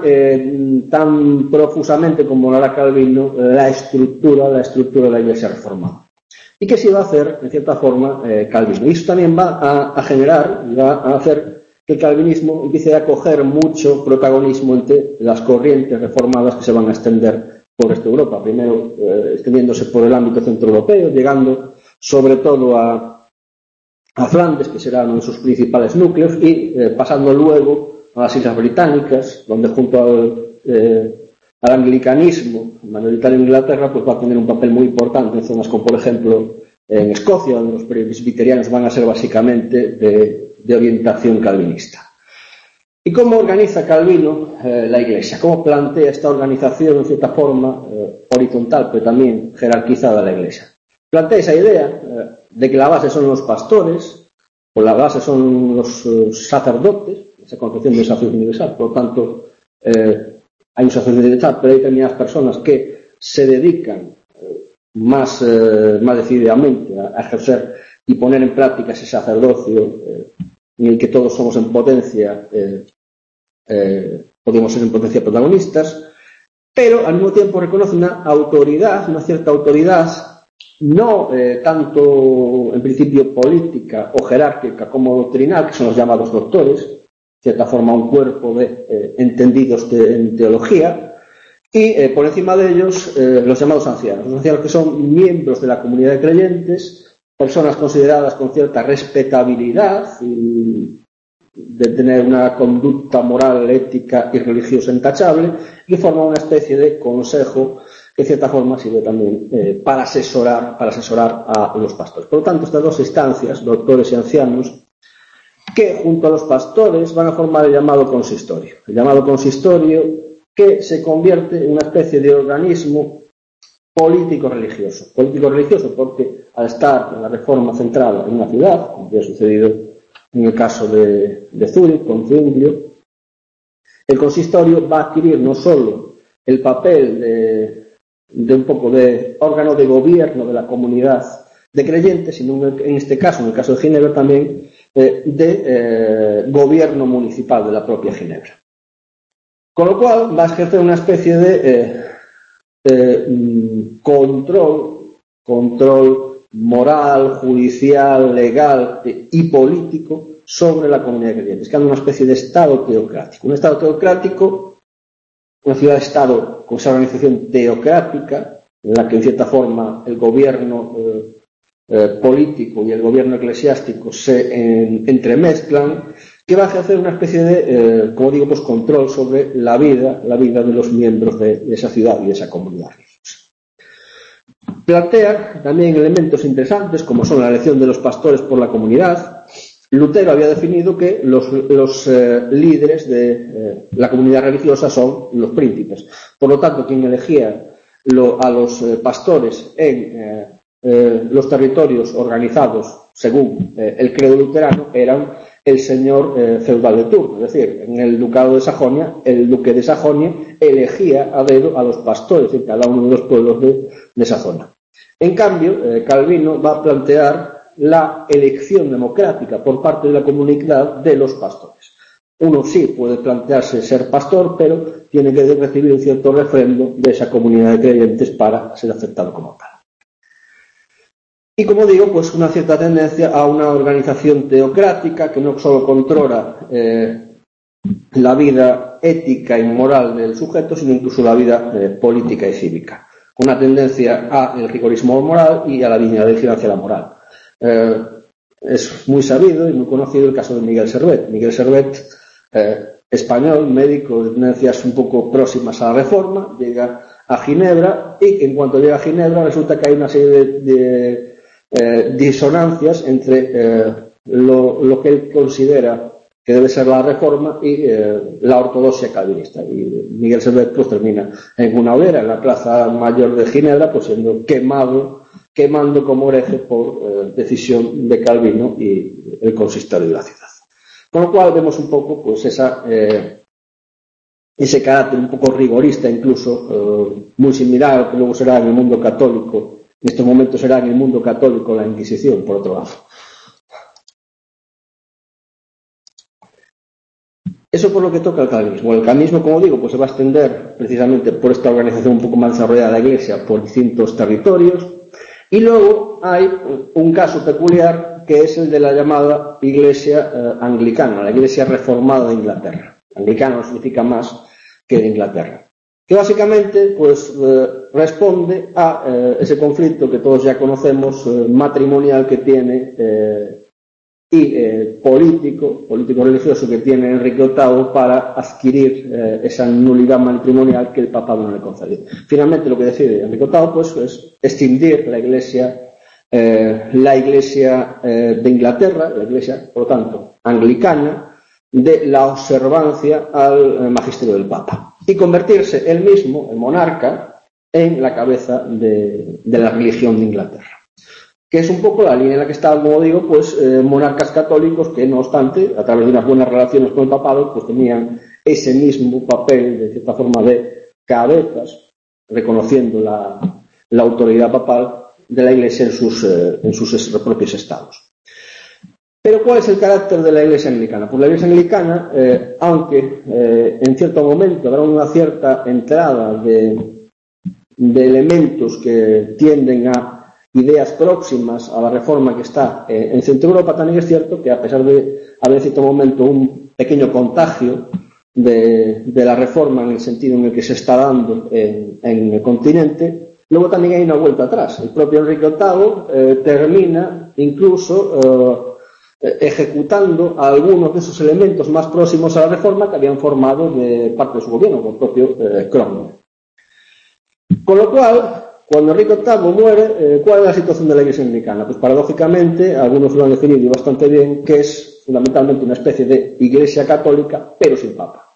tan profusamente como lo hará Calvino la estructura de la Iglesia reformada. ¿Y qué se iba a hacer, en cierta forma, Calvino? Y eso también va a generar, va a hacer que el calvinismo empiece a coger mucho protagonismo entre las corrientes reformadas que se van a extender por esta Europa. Primero extendiéndose por el ámbito centroeuropeo, llegando sobre todo a Flandes, que será uno de sus principales núcleos, y pasando luego a las Islas Británicas, donde junto al anglicanismo mayoritario en Inglaterra, pues va a tener un papel muy importante en zonas como, por ejemplo, en Escocia, donde los presbiterianos van a ser básicamente de orientación calvinista. ¿Y cómo organiza Calvino la Iglesia? ¿Cómo plantea esta organización, en cierta forma, horizontal, pero también jerarquizada de la Iglesia? Plantea esa idea de que la base son los pastores, o la base son los sacerdotes, esa concepción de sacerdocio universal. Por lo tanto, hay un sacerdocio universal, pero hay determinadas personas que se dedican más decididamente a ejercer y poner en práctica ese sacerdocio en el que todos somos en potencia, podemos ser en potencia protagonistas, pero al mismo tiempo reconoce una autoridad, una cierta autoridad, no tanto en principio política o jerárquica como doctrinal, que son los llamados doctores, de cierta forma un cuerpo de entendidos en teología, y por encima de ellos los llamados ancianos. Los ancianos, que son miembros de la comunidad de creyentes, personas consideradas con cierta respetabilidad y de tener una conducta moral, ética y religiosa intachable, y forman una especie de consejo que de cierta forma sirve también para asesorar a los pastores. Por lo tanto, estas dos instancias, doctores y ancianos, que junto a los pastores van a formar el llamado consistorio. El llamado consistorio que se convierte en una especie de organismo político-religioso. Político-religioso porque al estar en la reforma centrada en una ciudad, como ya ha sucedido en el caso de Zúrich con Zwinglio, el consistorio va a adquirir no solo el papel de un poco de órgano de gobierno de la comunidad de creyentes, sino en este caso, en el caso de Ginebra también, de gobierno municipal de la propia Ginebra. Con lo cual va a ejercer una especie de control moral, judicial, legal y político sobre la comunidad de creyentes, que es una especie de Estado teocrático. Un Estado teocrático, una ciudad-Estado con esa organización teocrática, en la que en cierta forma el gobierno político y el gobierno eclesiástico se entremezclan, que va a ejercer una especie de, como digo, pues control sobre la vida de los miembros de esa ciudad y de esa comunidad religiosa. Plantea también elementos interesantes como son la elección de los pastores por la comunidad. Lutero había definido que los líderes de la comunidad religiosa son los príncipes. Por lo tanto, quien elegía a los pastores en los territorios organizados según el credo luterano eran el señor feudal de turno. Es decir, en el ducado de Sajonia, el duque de Sajonia elegía a dedo a los pastores en cada uno de los pueblos de esa zona. En cambio, Calvino va a plantear la elección democrática por parte de la comunidad de los pastores. Uno sí puede plantearse ser pastor, pero tiene que recibir un cierto refrendo de esa comunidad de creyentes para ser aceptado como tal. Y como digo, pues una cierta tendencia a una organización teocrática que no solo controla la vida ética y moral del sujeto, sino incluso la vida política y cívica. una tendencia al rigorismo moral y a la vigilancia de la moral. Es muy sabido y muy conocido el caso de Miguel Servet. Miguel Servet, español, médico de tendencias un poco próximas a la Reforma, llega a Ginebra y en cuanto llega a Ginebra resulta que hay una serie de disonancias entre lo que él considera que debe ser la Reforma y la ortodoxia calvinista. Y Miguel Servet pues termina en una hoguera en la Plaza Mayor de Ginebra, pues siendo quemando como hereje por decisión de Calvino y el consistorio de la ciudad. Con lo cual vemos un poco pues ese carácter un poco rigorista, incluso muy similar a lo que luego será en el mundo católico. En estos momentos será en el mundo católico la Inquisición, por otro lado. Eso por lo que toca al calvinismo. El calvinismo, como digo, pues se va a extender precisamente por esta organización un poco más desarrollada de la Iglesia por distintos territorios. Y luego hay un caso peculiar que es el de la llamada Iglesia anglicana, la Iglesia reformada de Inglaterra. Anglicana no significa más que de Inglaterra. Que básicamente pues responde a ese conflicto que todos ya conocemos, matrimonial que tiene político religioso que tiene Enrique VIII para adquirir esa nulidad matrimonial que el papado no le concedió. Finalmente lo que decide Enrique VIII pues es extinguir la Iglesia de Inglaterra, la Iglesia, por lo tanto, anglicana, de la observancia al magisterio del Papa y convertirse él mismo, el monarca, en la cabeza de la religión de Inglaterra. Que es un poco la línea en la que estaban, como digo, pues monarcas católicos que, no obstante, a través de unas buenas relaciones con el papado, pues tenían ese mismo papel, de cierta forma, de cabezas, reconociendo la autoridad papal de la Iglesia en sus propios estados. Pero ¿cuál es el carácter de la Iglesia anglicana? Pues la Iglesia anglicana, aunque en cierto momento habrá una cierta entrada de elementos que tienden a ideas próximas a la Reforma que está en Centro Europa, también es cierto que a pesar de haber en cierto momento un pequeño contagio de la Reforma en el sentido en el que se está dando en el continente, luego también hay una vuelta atrás. El propio Enrique VIII termina incluso ejecutando a algunos de esos elementos más próximos a la Reforma que habían formado de parte de su gobierno, con el propio Cromwell. Con lo cual, cuando Enrique VIII muere, ¿cuál es la situación de la Iglesia anglicana? Pues paradójicamente, algunos lo han definido bastante bien, que es fundamentalmente una especie de Iglesia católica, pero sin Papa.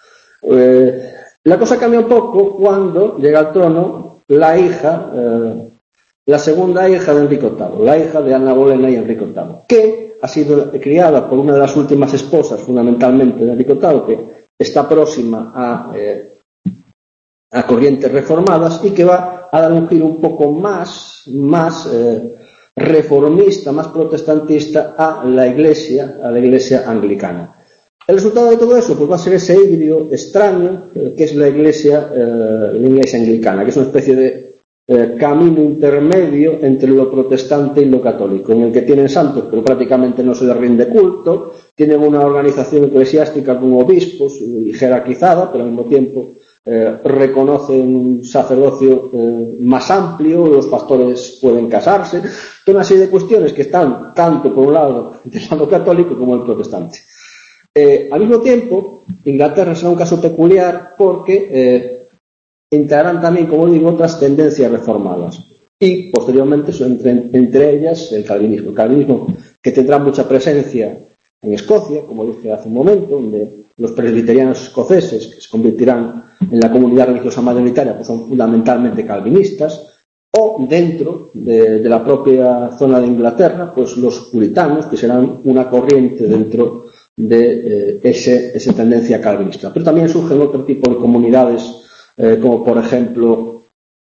La cosa cambia un poco cuando llega al trono la segunda hija de Enrique VIII, la hija de Ana Bolena y Enrique VIII, que ha sido criada por una de las últimas esposas, fundamentalmente de Enrique VIII, que está próxima a corrientes reformadas y que va a dar un giro un poco más reformista, más protestantista a la iglesia anglicana. El resultado de todo eso pues va a ser ese híbrido extraño que es la iglesia anglicana, que es una especie de camino intermedio entre lo protestante y lo católico, en el que tienen santos pero prácticamente no se les rinde culto, tienen una organización eclesiástica con obispos y jerarquizada, pero al mismo tiempo reconocen un sacerdocio más amplio, los pastores pueden casarse, toda una serie de cuestiones que están tanto por un lado del lado católico como el protestante. Al mismo tiempo, Inglaterra será un caso peculiar porque entrarán también, como digo, otras tendencias reformadas y posteriormente entre ellas el calvinismo que tendrá mucha presencia en Escocia, como dije hace un momento, donde los presbiterianos escoceses, que se convertirán en la comunidad religiosa mayoritaria, pues son fundamentalmente calvinistas, o dentro de la propia zona de Inglaterra, pues los puritanos, que serán una corriente dentro de esa tendencia calvinista. Pero también surgen otro tipo de comunidades, como por ejemplo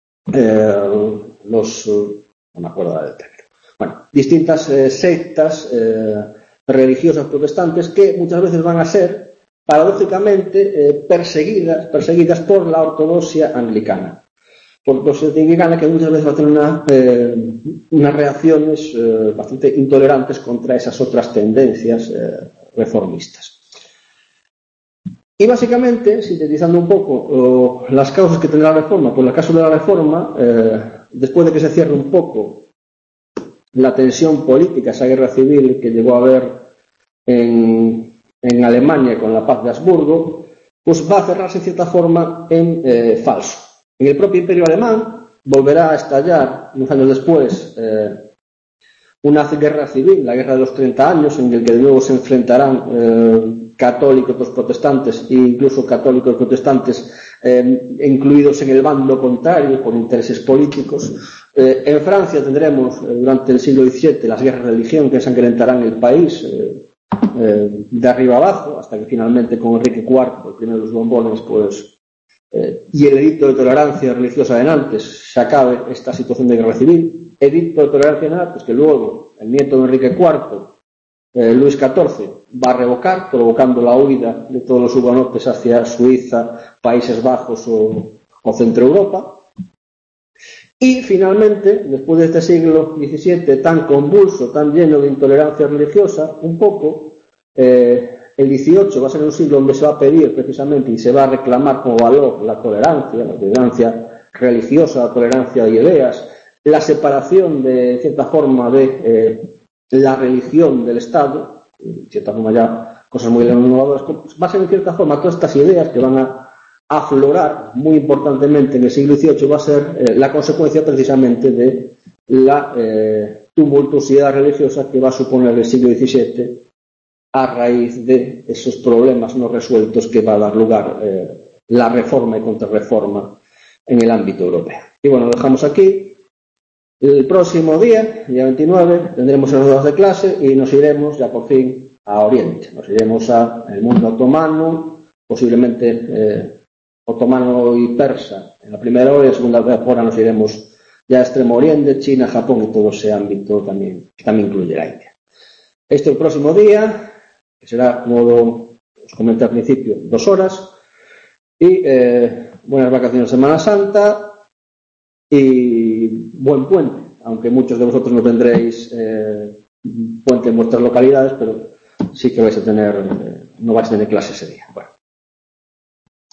no me acuerdo del término. Bueno, distintas sectas religiosas protestantes que muchas veces van a ser paradójicamente perseguidas por la ortodoxia anglicana. Por la ortodoxia anglicana que muchas veces va a tener unas reacciones bastante intolerantes contra esas otras tendencias reformistas. Y básicamente, sintetizando un poco las causas que tendrá la reforma, pues en el caso de la reforma, después de que se cierre un poco la tensión política, esa guerra civil que llegó a haber en Alemania con la paz de Habsburgo, pues va a cerrarse en cierta forma en falso. En el propio Imperio Alemán volverá a estallar, unos años después, una guerra civil, la guerra de los 30 años, en el que de nuevo se enfrentarán católicos los protestantes e incluso católicos protestantes incluidos en el bando contrario por intereses políticos. En Francia tendremos durante el siglo XVII las guerras de religión que ensangrentarán el país de arriba abajo, hasta que finalmente con Enrique IV, el primero de los Borbones, pues, y el edicto de tolerancia religiosa de Nantes, se acabe esta situación de guerra civil. Edicto de tolerancia de Nantes que luego el nieto de Enrique IV, Luis XIV, va a revocar, provocando la huida de todos los hugonotes hacia Suiza, Países Bajos o Centro Europa. Y finalmente, después de este siglo XVII tan convulso, tan lleno de intolerancia religiosa, un poco, el XVIII va a ser un siglo donde se va a pedir precisamente y se va a reclamar como valor la tolerancia religiosa, la tolerancia de ideas, la separación de cierta forma de la religión del Estado, en cierta forma ya cosas muy innovadoras, va a ser en cierta forma todas estas ideas que van a aflorar muy importantemente en el siglo XVIII, va a ser la consecuencia precisamente de la tumultuosidad religiosa que va a suponer el siglo XVII a raíz de esos problemas no resueltos que va a dar lugar la reforma y contrarreforma en el ámbito europeo. Y bueno, lo dejamos aquí. El próximo día 29, tendremos las horas de clase y nos iremos ya por fin a Oriente. Nos iremos al mundo otomano, posiblemente otomano y persa en la primera hora, y en la segunda hora nos iremos ya a Extremo Oriente, China, Japón y todo ese ámbito también, que también incluye la India. Este el próximo día, que será, como os comenté al principio, 2 horas, y buenas vacaciones de Semana Santa y buen puente, aunque muchos de vosotros no tendréis puente en vuestras localidades, pero sí que vais a tener, no vais a tener clase ese día. Bueno.